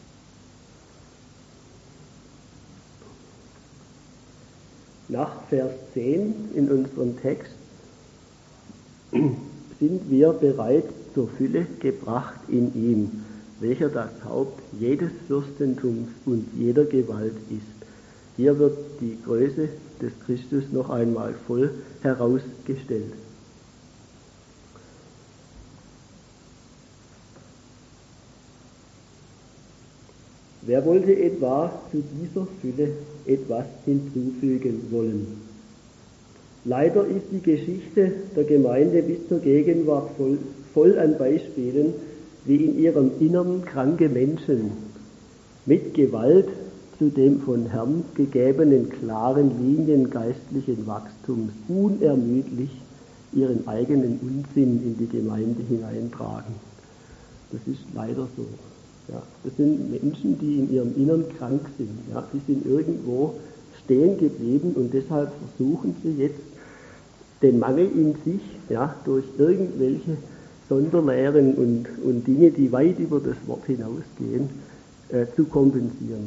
Nach Vers 10 in unserem Text sind wir bereits zur Fülle gebracht in ihm, welcher das Haupt jedes Fürstentums und jeder Gewalt ist. Hier wird die Größe des Christus noch einmal voll herausgestellt. Wer wollte etwa zu dieser Fülle etwas hinzufügen wollen? Leider ist die Geschichte der Gemeinde bis zur Gegenwart voll an Beispielen, wie in ihrem Innern kranke Menschen mit Gewalt zu dem von Herrn gegebenen klaren Linien geistlichen Wachstums unermüdlich ihren eigenen Unsinn in die Gemeinde hineintragen. Das ist leider so. Ja, das sind Menschen, die in ihrem Innern krank sind. Ja, die sind irgendwo stehen geblieben und deshalb versuchen sie jetzt, den Mangel in sich, ja, durch irgendwelche Sonderlehren und Dinge, die weit über das Wort hinausgehen, zu kompensieren.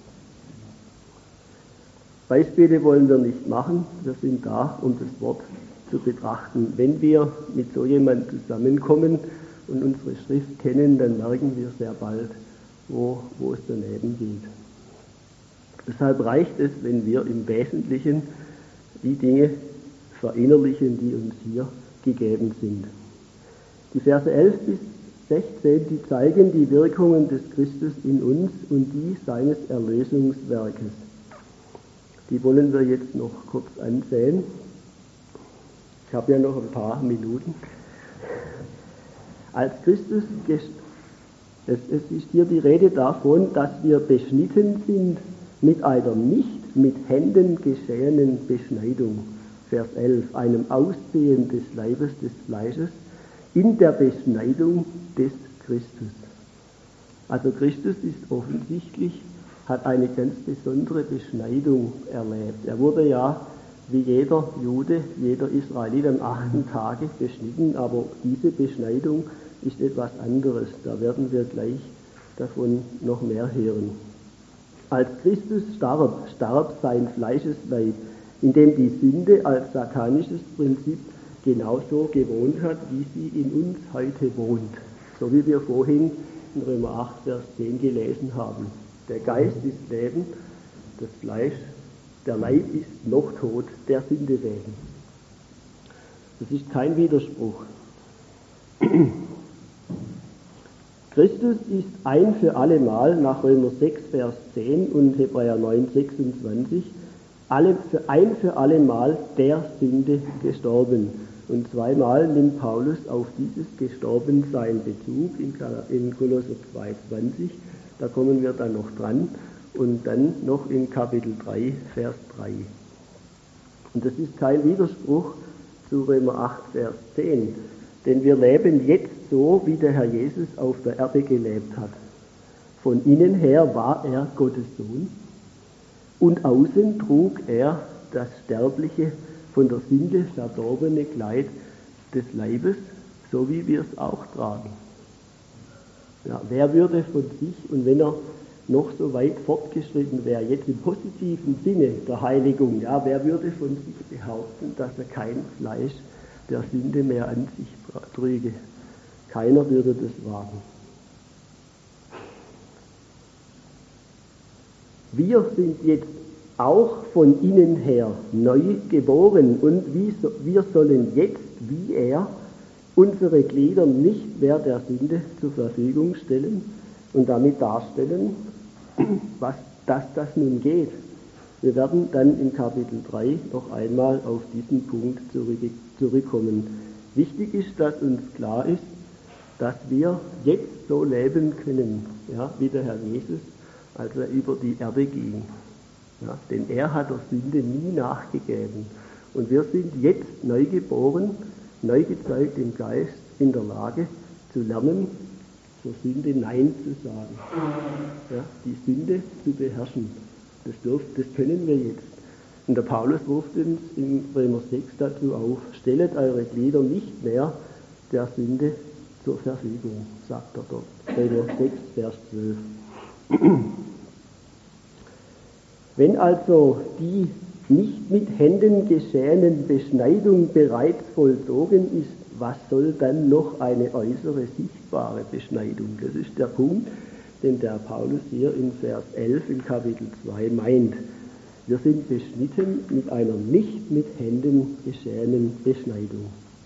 Beispiele wollen wir nicht machen, wir sind da, um das Wort zu betrachten. Wenn wir mit so jemandem zusammenkommen und unsere Schrift kennen, dann merken wir sehr bald, wo es daneben geht. Deshalb reicht es, wenn wir im Wesentlichen die Dinge verinnerlichen, die uns hier gegeben sind. Die Verse 11 bis 16, die zeigen die Wirkungen des Christus in uns und die seines Erlösungswerkes. Die wollen wir jetzt noch kurz ansehen. Ich habe ja noch ein paar Minuten. Als Christus, es ist hier die Rede davon, dass wir beschnitten sind mit einer nicht mit Händen geschehenen Beschneidung. Vers 11, einem Ausziehen des Leibes des Fleisches in der Beschneidung des Christus. Also Christus ist offensichtlich, hat eine ganz besondere Beschneidung erlebt. Er wurde ja wie jeder Jude, jeder Israelit am 8. Tage beschnitten, aber diese Beschneidung ist etwas anderes. Da werden wir gleich davon noch mehr hören. Als Christus starb sein Fleischesleib, in dem die Sünde als satanisches Prinzip genauso gewohnt hat, wie sie in uns heute wohnt. So wie wir vorhin in Römer 8, Vers 10 gelesen haben. Der Geist ist Leben, das Fleisch, der Leib ist noch tot, der Sünde wegen. Das ist kein Widerspruch. Christus ist ein für alle Mal nach Römer 6, Vers 10 und Hebräer 9, 26 ein für alle Mal der Sünde gestorben. Und zweimal nimmt Paulus auf dieses Gestorbensein Bezug in Kolosser 2, 20. Da kommen wir dann noch dran. Und dann noch in Kapitel 3, Vers 3. Und das ist kein Widerspruch zu Römer 8, Vers 10. Denn wir leben jetzt so, wie der Herr Jesus auf der Erde gelebt hat. Von innen her war er Gottes Sohn und außen trug er das sterbliche, von der Sünde verdorbene Kleid des Leibes, so wie wir es auch tragen. Ja, wer würde von sich, und wenn er noch so weit fortgeschritten wäre, jetzt im positiven Sinne der Heiligung, ja, wer würde von sich behaupten, dass er kein Fleisch der Sünde mehr an sich trüge? Keiner würde das wagen. Wir sind jetzt auch von innen her neu geboren und wir sollen jetzt, wie er, unsere Glieder nicht mehr der Sünde zur Verfügung stellen und damit darstellen, dass das nun geht. Wir werden dann in Kapitel 3 noch einmal auf diesen Punkt zurückkommen. Wichtig ist, dass uns klar ist, dass wir jetzt so leben können, ja, wie der Herr Jesus, als er über die Erde ging. Ja, denn er hat der Sünde nie nachgegeben. Und wir sind jetzt neu geboren, neu gezeugt im Geist, in der Lage zu lernen, zur Sünde Nein zu sagen. Ja, die Sünde zu beherrschen. Das können wir jetzt. Und der Paulus ruft uns in Römer 6 dazu auf, stellet eure Glieder nicht mehr der Sünde zur Verfügung, sagt er dort. Römer 6, Vers 12. Wenn also die nicht mit Händen geschehenen Beschneidung bereits vollzogen ist, was soll dann noch eine äußere, sichtbare Beschneidung? Das ist der Punkt, den der Paulus hier in Vers 11 in Kapitel 2 meint. Wir sind beschnitten mit einer nicht mit Händen geschehenen Beschneidung.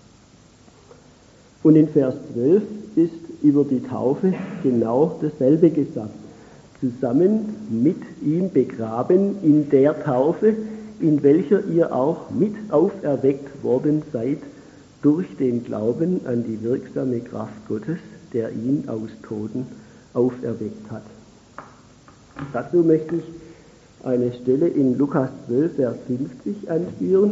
Und in Vers 12 ist über die Taufe genau dasselbe gesagt. Zusammen mit ihm begraben in der Taufe, in welcher ihr auch mit auferweckt worden seid, durch den Glauben an die wirksame Kraft Gottes, der ihn aus Toten auferweckt hat. Dazu möchte ich eine Stelle in Lukas 12, Vers 50 anführen.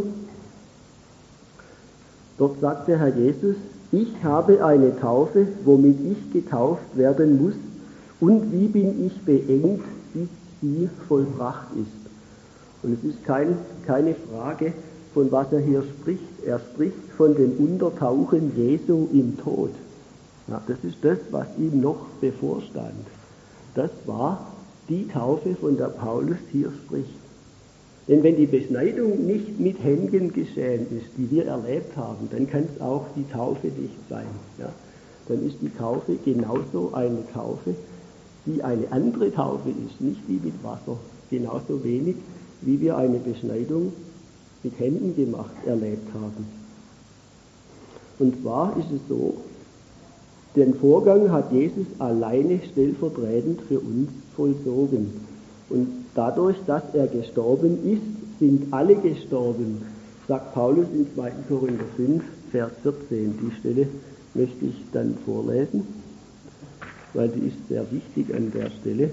Dort sagt der Herr Jesus, ich habe eine Taufe, womit ich getauft werden muss, und wie bin ich beengt, bis sie vollbracht ist. Und es ist keine Frage, von was er hier spricht. Er spricht von dem Untertauchen Jesu im Tod. Ja, das ist das, was ihm noch bevorstand. Das war die Taufe, von der Paulus hier spricht. Denn wenn die Beschneidung nicht mit Händen geschehen ist, die wir erlebt haben, dann kann es auch die Taufe nicht sein. Ja? Dann ist die Taufe genauso eine Taufe, die eine andere Taufe ist, nicht die mit Wasser. Genauso wenig, wie wir eine Beschneidung mit Händen gemacht erlebt haben. Und zwar ist es so, den Vorgang hat Jesus alleine stellvertretend für uns vollzogen. Und dadurch, dass er gestorben ist, sind alle gestorben, sagt Paulus in 2. Korinther 5, Vers 14. Die Stelle möchte ich dann vorlesen, weil die ist sehr wichtig an der Stelle.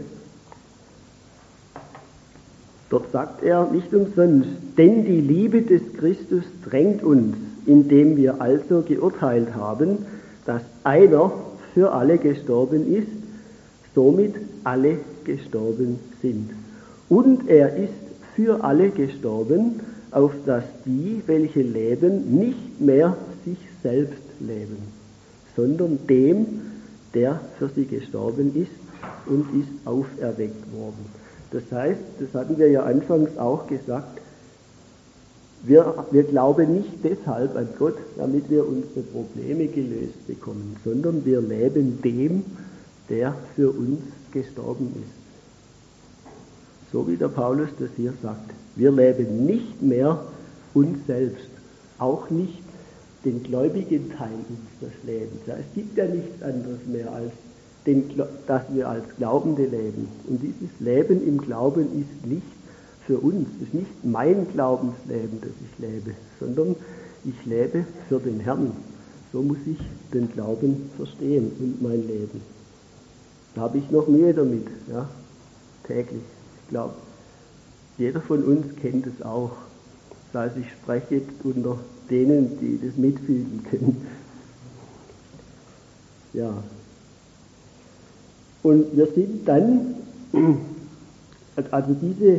Dort sagt er nicht umsonst, denn die Liebe des Christus drängt uns, indem wir also geurteilt haben, dass einer für alle gestorben ist, somit alle gestorben sind. Und er ist für alle gestorben, auf dass die, welche leben, nicht mehr sich selbst leben, sondern dem, der für sie gestorben ist und ist auferweckt worden. Das heißt, das hatten wir ja anfangs auch gesagt, wir glauben nicht deshalb an Gott, damit wir unsere Probleme gelöst bekommen, sondern wir leben dem, der für uns gestorben ist. So wie der Paulus das hier sagt. Wir leben nicht mehr uns selbst, auch nicht den gläubigen Teil unseres Lebens. Ja, es gibt ja nichts anderes mehr, als dass wir als Glaubende leben. Und dieses Leben im Glauben ist nicht für uns, ist nicht mein Glaubensleben, das ich lebe, sondern ich lebe für den Herrn. So muss ich den Glauben verstehen und mein Leben. Da habe ich noch Mühe damit, ja, täglich. Ich glaube, jeder von uns kennt es auch. Das heißt, ich spreche jetzt unter denen, die das mitfühlen können. Ja. Und wir sind dann, also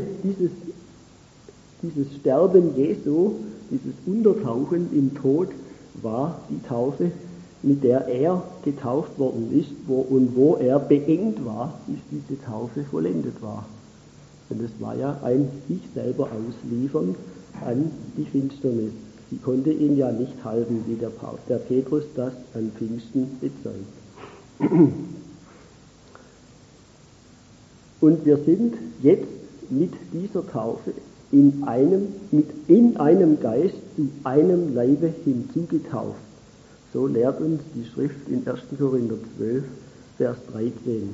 dieses Sterben Jesu, dieses Untertauchen im Tod, war die Taufe, mit der er getauft worden ist, wo er beengt war, bis diese Taufe vollendet war. Und es war ja ein sich selber ausliefern an die Finsternis. Sie konnte ihn ja nicht halten, wie der Petrus das an Pfingsten bezeugt. Und wir sind jetzt mit dieser Taufe in einem Geist zu einem Leibe hinzugetauft. So lehrt uns die Schrift in 1. Korinther 12, Vers 13.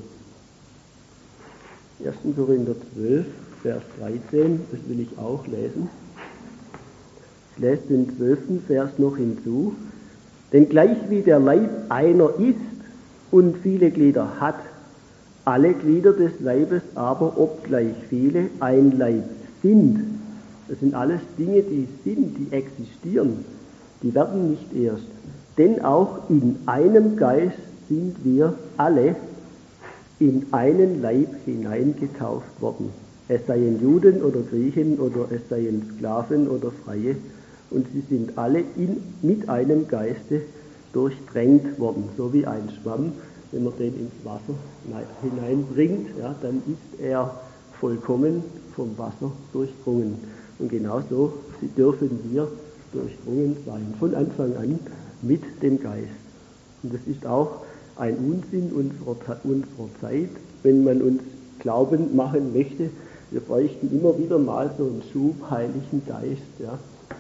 1. Korinther 12, Vers 13, das will ich auch lesen. Ich lese den 12. Vers noch hinzu. Denn gleich wie der Leib einer ist und viele Glieder hat, alle Glieder des Leibes aber, obgleich viele, ein Leib sind. Das sind alles Dinge, die sind, die existieren, die werden nicht erst. Denn auch in einem Geist sind wir alle in einen Leib hineingetauft worden. Es seien Juden oder Griechen oder es seien Sklaven oder Freie, und sie sind alle mit einem Geiste durchdrängt worden, so wie ein Schwamm, wenn man den ins Wasser hineinbringt, ja, dann ist er vollkommen vom Wasser durchdrungen. Und genauso dürfen wir durchdrungen sein, von Anfang an mit dem Geist. Und das ist auch ein Unsinn unserer Zeit, wenn man uns glauben machen möchte, wir bräuchten immer wieder mal so einen Schub Heiligen Geist. Ja.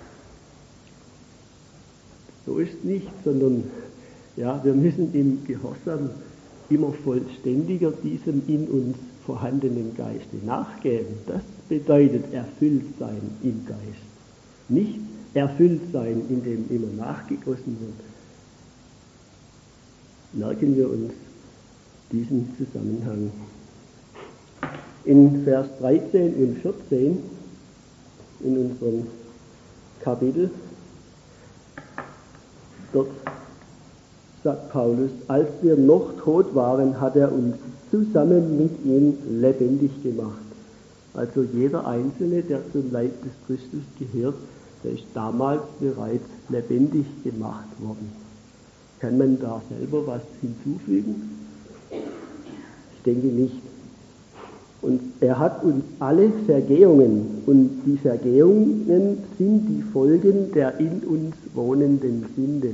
So ist es nicht, sondern ja, wir müssen im Gehorsam immer vollständiger diesem in uns vorhandenen Geiste nachgeben. Das bedeutet erfüllt sein im Geist. Nicht erfüllt sein, indem immer nachgegossen wird. Merken wir uns diesen Zusammenhang. In Vers 13 und 14 in unserem Kapitel, dort sagt Paulus, als wir noch tot waren, hat er uns zusammen mit ihm lebendig gemacht. Also jeder Einzelne, der zum Leib des Christus gehört, der ist damals bereits lebendig gemacht worden. Kann man da selber was hinzufügen? Ich denke nicht. Und er hat uns alle Vergehungen, und die Vergehungen sind die Folgen der in uns wohnenden Sünde.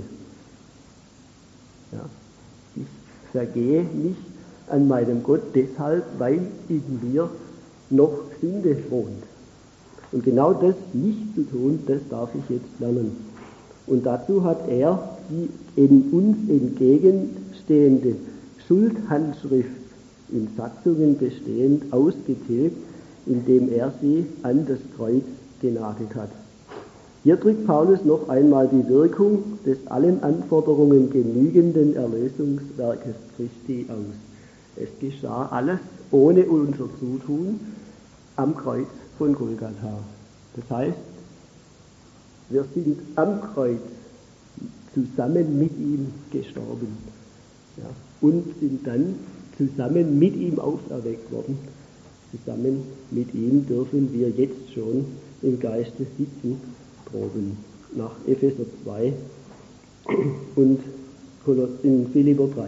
Ja. Ich vergehe nicht an meinem Gott deshalb, weil in mir noch Sünde wohnt. Und genau das nicht zu tun, das darf ich jetzt lernen. Und dazu hat er die in uns entgegenstehende Schuldhandschrift in Satzungen bestehend ausgetilgt, indem er sie an das Kreuz genagelt hat. Hier drückt Paulus noch einmal die Wirkung des allen Anforderungen genügenden Erlösungswerkes Christi aus. Es geschah alles ohne unser Zutun am Kreuz von Golgatha. Das heißt, wir sind am Kreuz zusammen mit ihm gestorben, ja, und sind dann zusammen mit ihm auferweckt worden. Zusammen mit ihm dürfen wir jetzt schon im Geiste sitzen, droben, nach Epheser 2 und in Philipper 3.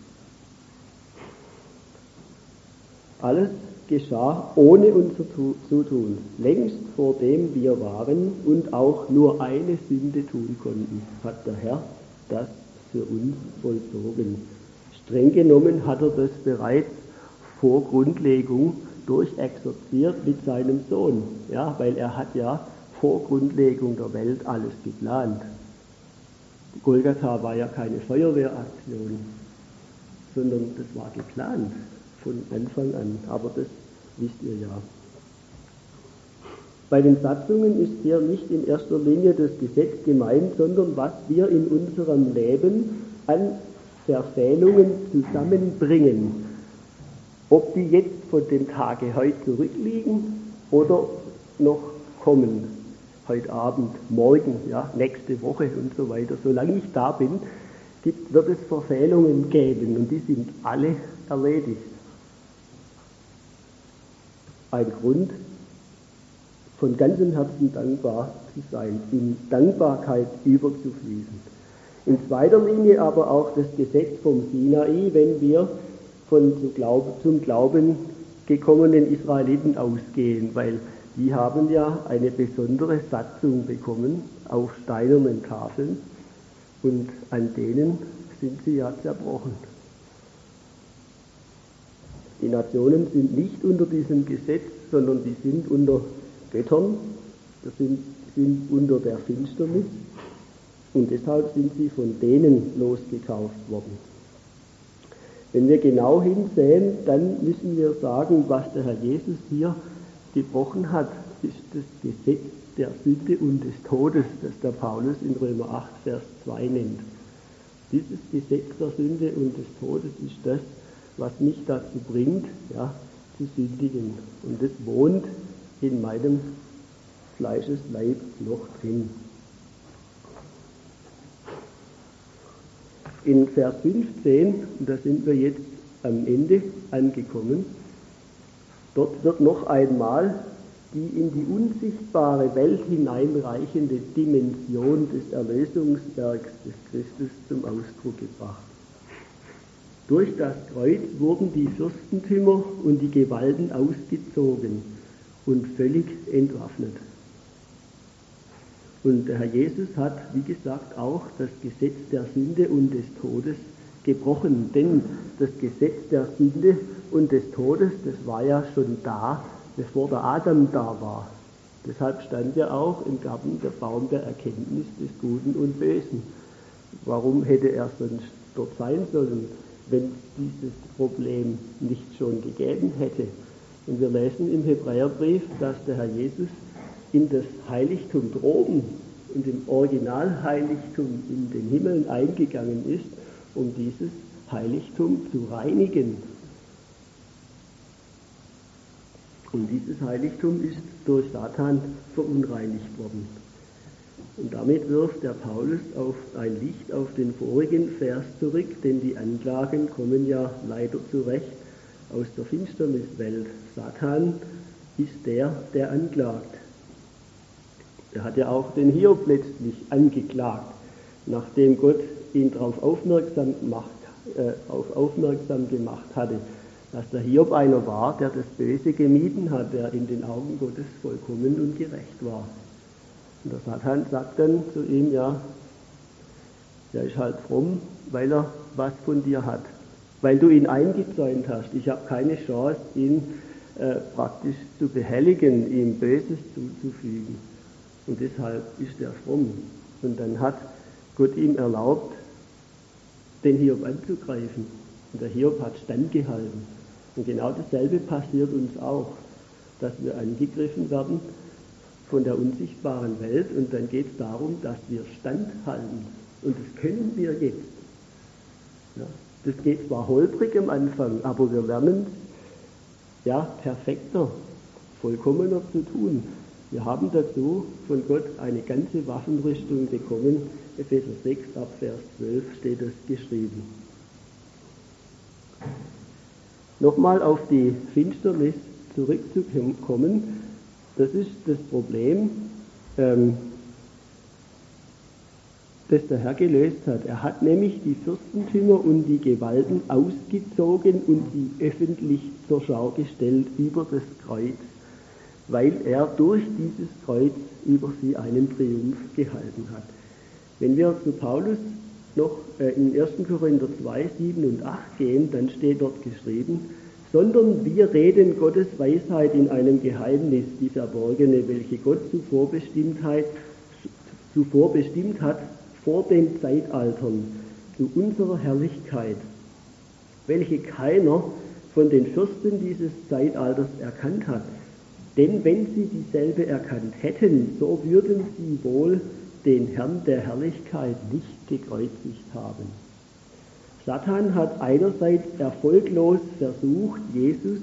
Alles geschah ohne unser Zutun, längst vor dem wir waren und auch nur eine Sünde tun konnten, hat der Herr das für uns vollzogen. Streng genommen hat er das bereits vor Grundlegung durchexerziert mit seinem Sohn, ja, weil er hat ja vor Grundlegung der Welt alles geplant. Golgatha war ja keine Feuerwehraktion, sondern das war geplant von Anfang an, aber das wisst ihr ja. Bei den Satzungen ist hier nicht in erster Linie das Gesetz gemeint, sondern was wir in unserem Leben an Verfehlungen zusammenbringen. Ob die jetzt von dem Tage heute zurückliegen oder noch kommen, heute Abend, morgen, ja, nächste Woche und so weiter. Solange ich da bin, wird es Verfehlungen geben und die sind alle erledigt. Ein Grund, von ganzem Herzen dankbar zu sein, in Dankbarkeit überzufließen. In zweiter Linie aber auch das Gesetz vom Sinai, wenn wir von zum Glauben gekommenen Israeliten ausgehen, weil die haben ja eine besondere Satzung bekommen auf steinernen Tafeln und an denen sind sie ja zerbrochen. Die Nationen sind nicht unter diesem Gesetz, sondern die sind unter Göttern, sind unter der Finsternis und deshalb sind sie von denen losgekauft worden. Wenn wir genau hinsehen, dann müssen wir sagen, was der Herr Jesus hier gebrochen hat, ist das Gesetz der Sünde und des Todes, das der Paulus in Römer 8, Vers 2 nennt. Dieses Gesetz der Sünde und des Todes ist das, was mich dazu bringt, ja, zu sündigen. Und das wohnt in meinem Fleischesleib noch drin. In Vers 15, und da sind wir jetzt am Ende angekommen, dort wird noch einmal die in die unsichtbare Welt hineinreichende Dimension des Erlösungswerks des Christus zum Ausdruck gebracht. Durch das Kreuz wurden die Fürstentümer und die Gewalten ausgezogen und völlig entwaffnet. Und der Herr Jesus hat, wie gesagt, auch das Gesetz der Sünde und des Todes gebrochen. Denn das Gesetz der Sünde und des Todes, das war ja schon da, bevor der Adam da war. Deshalb stand ja auch im Garten der Baum der Erkenntnis des Guten und Bösen. Warum hätte er sonst dort sein sollen, wenn es dieses Problem nicht schon gegeben hätte? Und wir lesen im Hebräerbrief, dass der Herr Jesus in das Heiligtum droben und im Originalheiligtum in den Himmel eingegangen ist, um dieses Heiligtum zu reinigen. Und dieses Heiligtum ist durch Satan verunreinigt worden. Und damit wirft der Paulus auf ein Licht auf den vorigen Vers zurück, denn die Anklagen kommen ja leider zurecht aus der Finsterniswelt. Satan ist der anklagt. Er hat ja auch den Hiob letztlich angeklagt, nachdem Gott ihn darauf aufmerksam gemacht hatte, dass der Hiob einer war, der das Böse gemieden hat, der in den Augen Gottes vollkommen und gerecht war. Und der Satan sagt dann zu ihm, ja, der ist halt fromm, weil er was von dir hat, weil du ihn eingezäunt hast. Ich habe keine Chance, ihn praktisch zu behelligen, ihm Böses zuzufügen. Und deshalb ist er fromm. Und dann hat Gott ihm erlaubt, den Hiob anzugreifen. Und der Hiob hat standgehalten. Und genau dasselbe passiert uns auch, dass wir angegriffen werden von der unsichtbaren Welt und dann geht es darum, dass wir standhalten. Und das können wir jetzt. Ja, das geht zwar holprig am Anfang, aber wir lernen es ja perfekter, vollkommener zu tun. Wir haben dazu von Gott eine ganze Waffenrüstung bekommen. Epheser 6 ab Vers 12 steht das geschrieben. Nochmal auf die Finsternis zurückzukommen, das ist das Problem, das der Herr gelöst hat. Er hat nämlich die Fürstentümer und die Gewalten ausgezogen und sie öffentlich zur Schau gestellt über das Kreuz, weil er durch dieses Kreuz über sie einen Triumph gehalten hat. Wenn wir zu Paulus noch in 1. Korinther 2, 7 und 8 gehen, dann steht dort geschrieben, sondern wir reden Gottes Weisheit in einem Geheimnis, die Verborgene, welche Gott zuvor bestimmt hat, vor den Zeitaltern, zu unserer Herrlichkeit, welche keiner von den Fürsten dieses Zeitalters erkannt hat. Denn wenn sie dieselbe erkannt hätten, so würden sie wohl den Herrn der Herrlichkeit nicht gekreuzigt haben. Satan hat einerseits erfolglos versucht, Jesus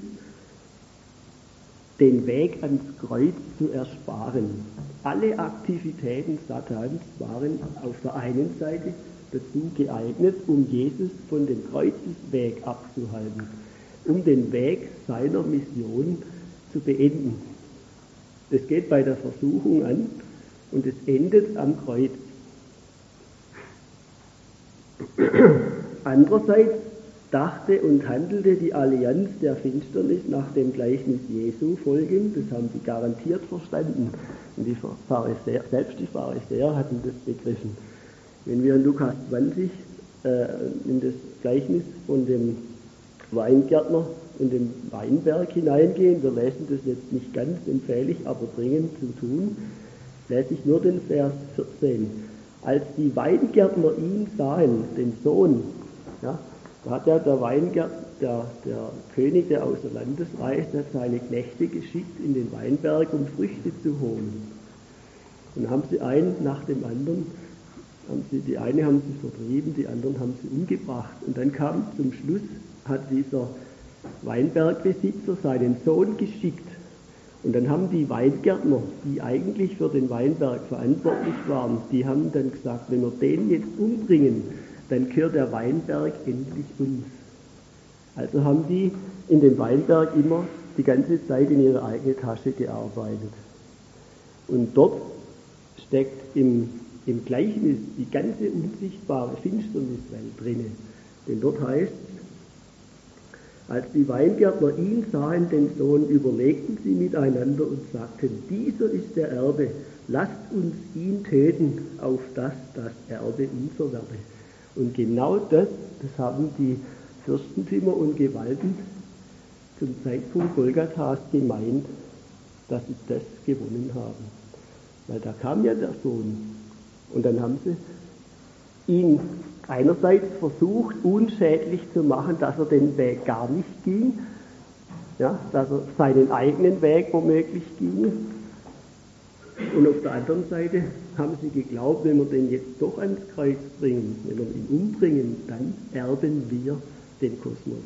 den Weg ans Kreuz zu ersparen. Alle Aktivitäten Satans waren auf der einen Seite dazu geeignet, um Jesus von dem Kreuzesweg abzuhalten, um den Weg seiner Mission zu beenden. Das geht bei der Versuchung an und es endet am Kreuz. Andererseits dachte und handelte die Allianz der Finsternis nach dem Gleichnis Jesu folgend, das haben sie garantiert verstanden. Und selbst die Pharisäer hatten das begriffen. Wenn wir in Lukas 20 in das Gleichnis von dem Weingärtner und dem Weinberg hineingehen, wir lesen das jetzt nicht ganz, empfehle ich aber dringend zu tun, lese ich nur den Vers 14. Als die Weingärtner ihn sahen, den Sohn, ja, da hat ja der Weingärtner, der König, der außer Landes reist, hat seine Knechte geschickt in den Weinberg, um Früchte zu holen. Und haben sie einen nach dem anderen, die eine haben sie vertrieben, die anderen haben sie umgebracht. Und dann kam zum Schluss, hat dieser Weinbergbesitzer seinen Sohn geschickt. Und dann haben die Weingärtner, die eigentlich für den Weinberg verantwortlich waren, die haben dann gesagt, wenn wir den jetzt umbringen, dann gehört der Weinberg endlich uns. Also haben die in dem Weinberg immer die ganze Zeit in ihre eigene Tasche gearbeitet. Und dort steckt im Gleichnis die ganze unsichtbare Finsterniswelt drinne. Denn dort heißt es, als die Weingärtner ihn sahen, den Sohn, überlegten sie miteinander und sagten, dieser ist der Erbe, lasst uns ihn töten, auf dass das Erbe unser werde. Und genau das haben die Fürstentümer und Gewalten zum Zeitpunkt Golgathas gemeint, dass sie das gewonnen haben. Weil da kam ja der Sohn. Und dann haben sie ihn einerseits versucht, unschädlich zu machen, dass er den Weg gar nicht ging, ja, dass er seinen eigenen Weg womöglich ging. Und auf der anderen Seite haben sie geglaubt, wenn wir den jetzt doch ans Kreuz bringen, wenn wir ihn umbringen, dann erben wir den Kosmos.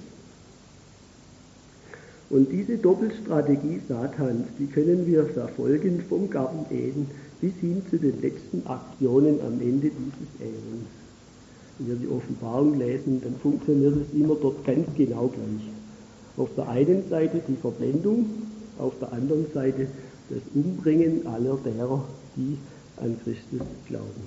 Und diese Doppelstrategie Satans, die können wir verfolgen vom Garten Eden bis hin zu den letzten Aktionen am Ende dieses Äons. Wenn wir die Offenbarung lesen, dann funktioniert es immer dort ganz genau gleich. Auf der einen Seite die Verblendung, auf der anderen Seite das Umbringen aller derer, die an Christus glauben.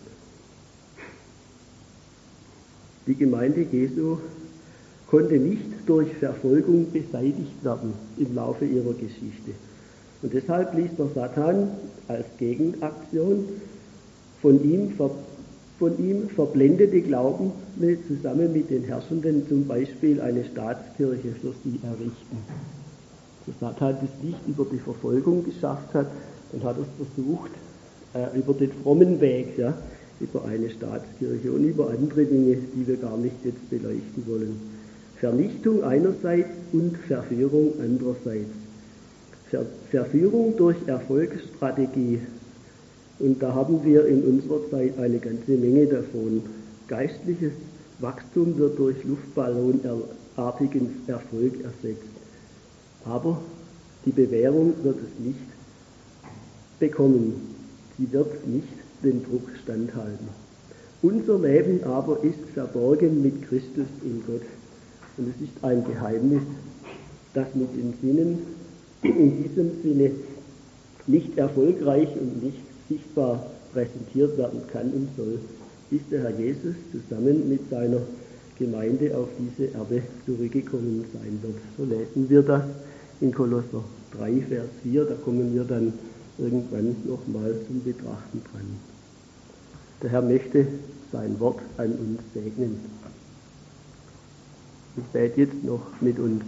Die Gemeinde Jesu konnte nicht durch Verfolgung beseitigt werden im Laufe ihrer Geschichte. Und deshalb ließ der Satan als Gegenaktion von ihm verblendete Glaubende zusammen mit den Herrschenden zum Beispiel eine Staatskirche für sie errichten. Der Satan das nicht über die Verfolgung geschafft hat, dann hat er es versucht, über den frommen Weg, ja, über eine Staatskirche und über andere Dinge, die wir gar nicht jetzt beleuchten wollen. Vernichtung einerseits und Verführung andererseits. Verführung durch Erfolgsstrategie. Und da haben wir in unserer Zeit eine ganze Menge davon. Geistliches Wachstum wird durch luftballonartigen Erfolg ersetzt. Aber die Bewährung wird es nicht bekommen. Sie wird nicht den Druck standhalten. Unser Leben aber ist verborgen mit Christus in Gott. Und es ist ein Geheimnis, das mit den Sinnen in diesem Sinne nicht erfolgreich und nicht sichtbar präsentiert werden kann und soll, bis der Herr Jesus zusammen mit seiner Gemeinde auf diese Erde zurückgekommen sein wird. So lesen wir das in Kolosser 3, Vers 4, da kommen wir dann irgendwann nochmal zum Betrachten dran. Der Herr möchte sein Wort an uns segnen. Ich bete jetzt noch mit uns.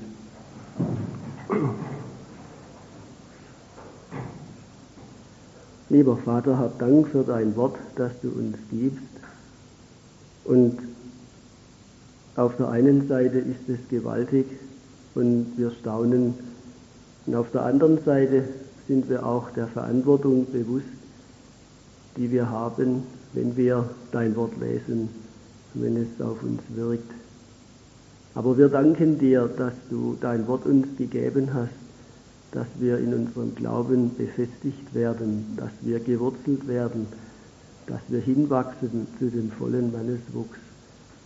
Lieber Vater, hab Dank für dein Wort, das du uns gibst. Und auf der einen Seite ist es gewaltig und wir staunen. Und auf der anderen Seite sind wir auch der Verantwortung bewusst, die wir haben, wenn wir dein Wort lesen, wenn es auf uns wirkt. Aber wir danken dir, dass du dein Wort uns gegeben hast, dass wir in unserem Glauben befestigt werden, dass wir gewurzelt werden, dass wir hinwachsen zu dem vollen Manneswuchs,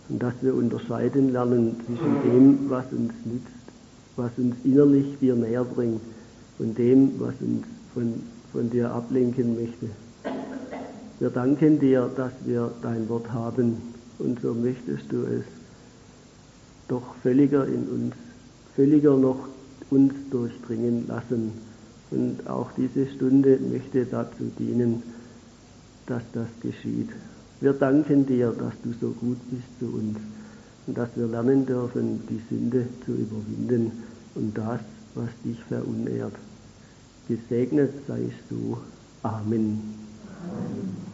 und dass wir unterscheiden lernen zwischen dem, was uns nützt, was uns innerlich dir näher bringt, und dem, was uns von dir ablenken möchte. Wir danken dir, dass wir dein Wort haben, und so möchtest du es doch völliger noch uns durchdringen lassen. Und auch diese Stunde möchte dazu dienen, dass das geschieht. Wir danken dir, dass du so gut bist zu uns und dass wir lernen dürfen, die Sünde zu überwinden und das, was dich verunehrt. Gesegnet seist du. Amen.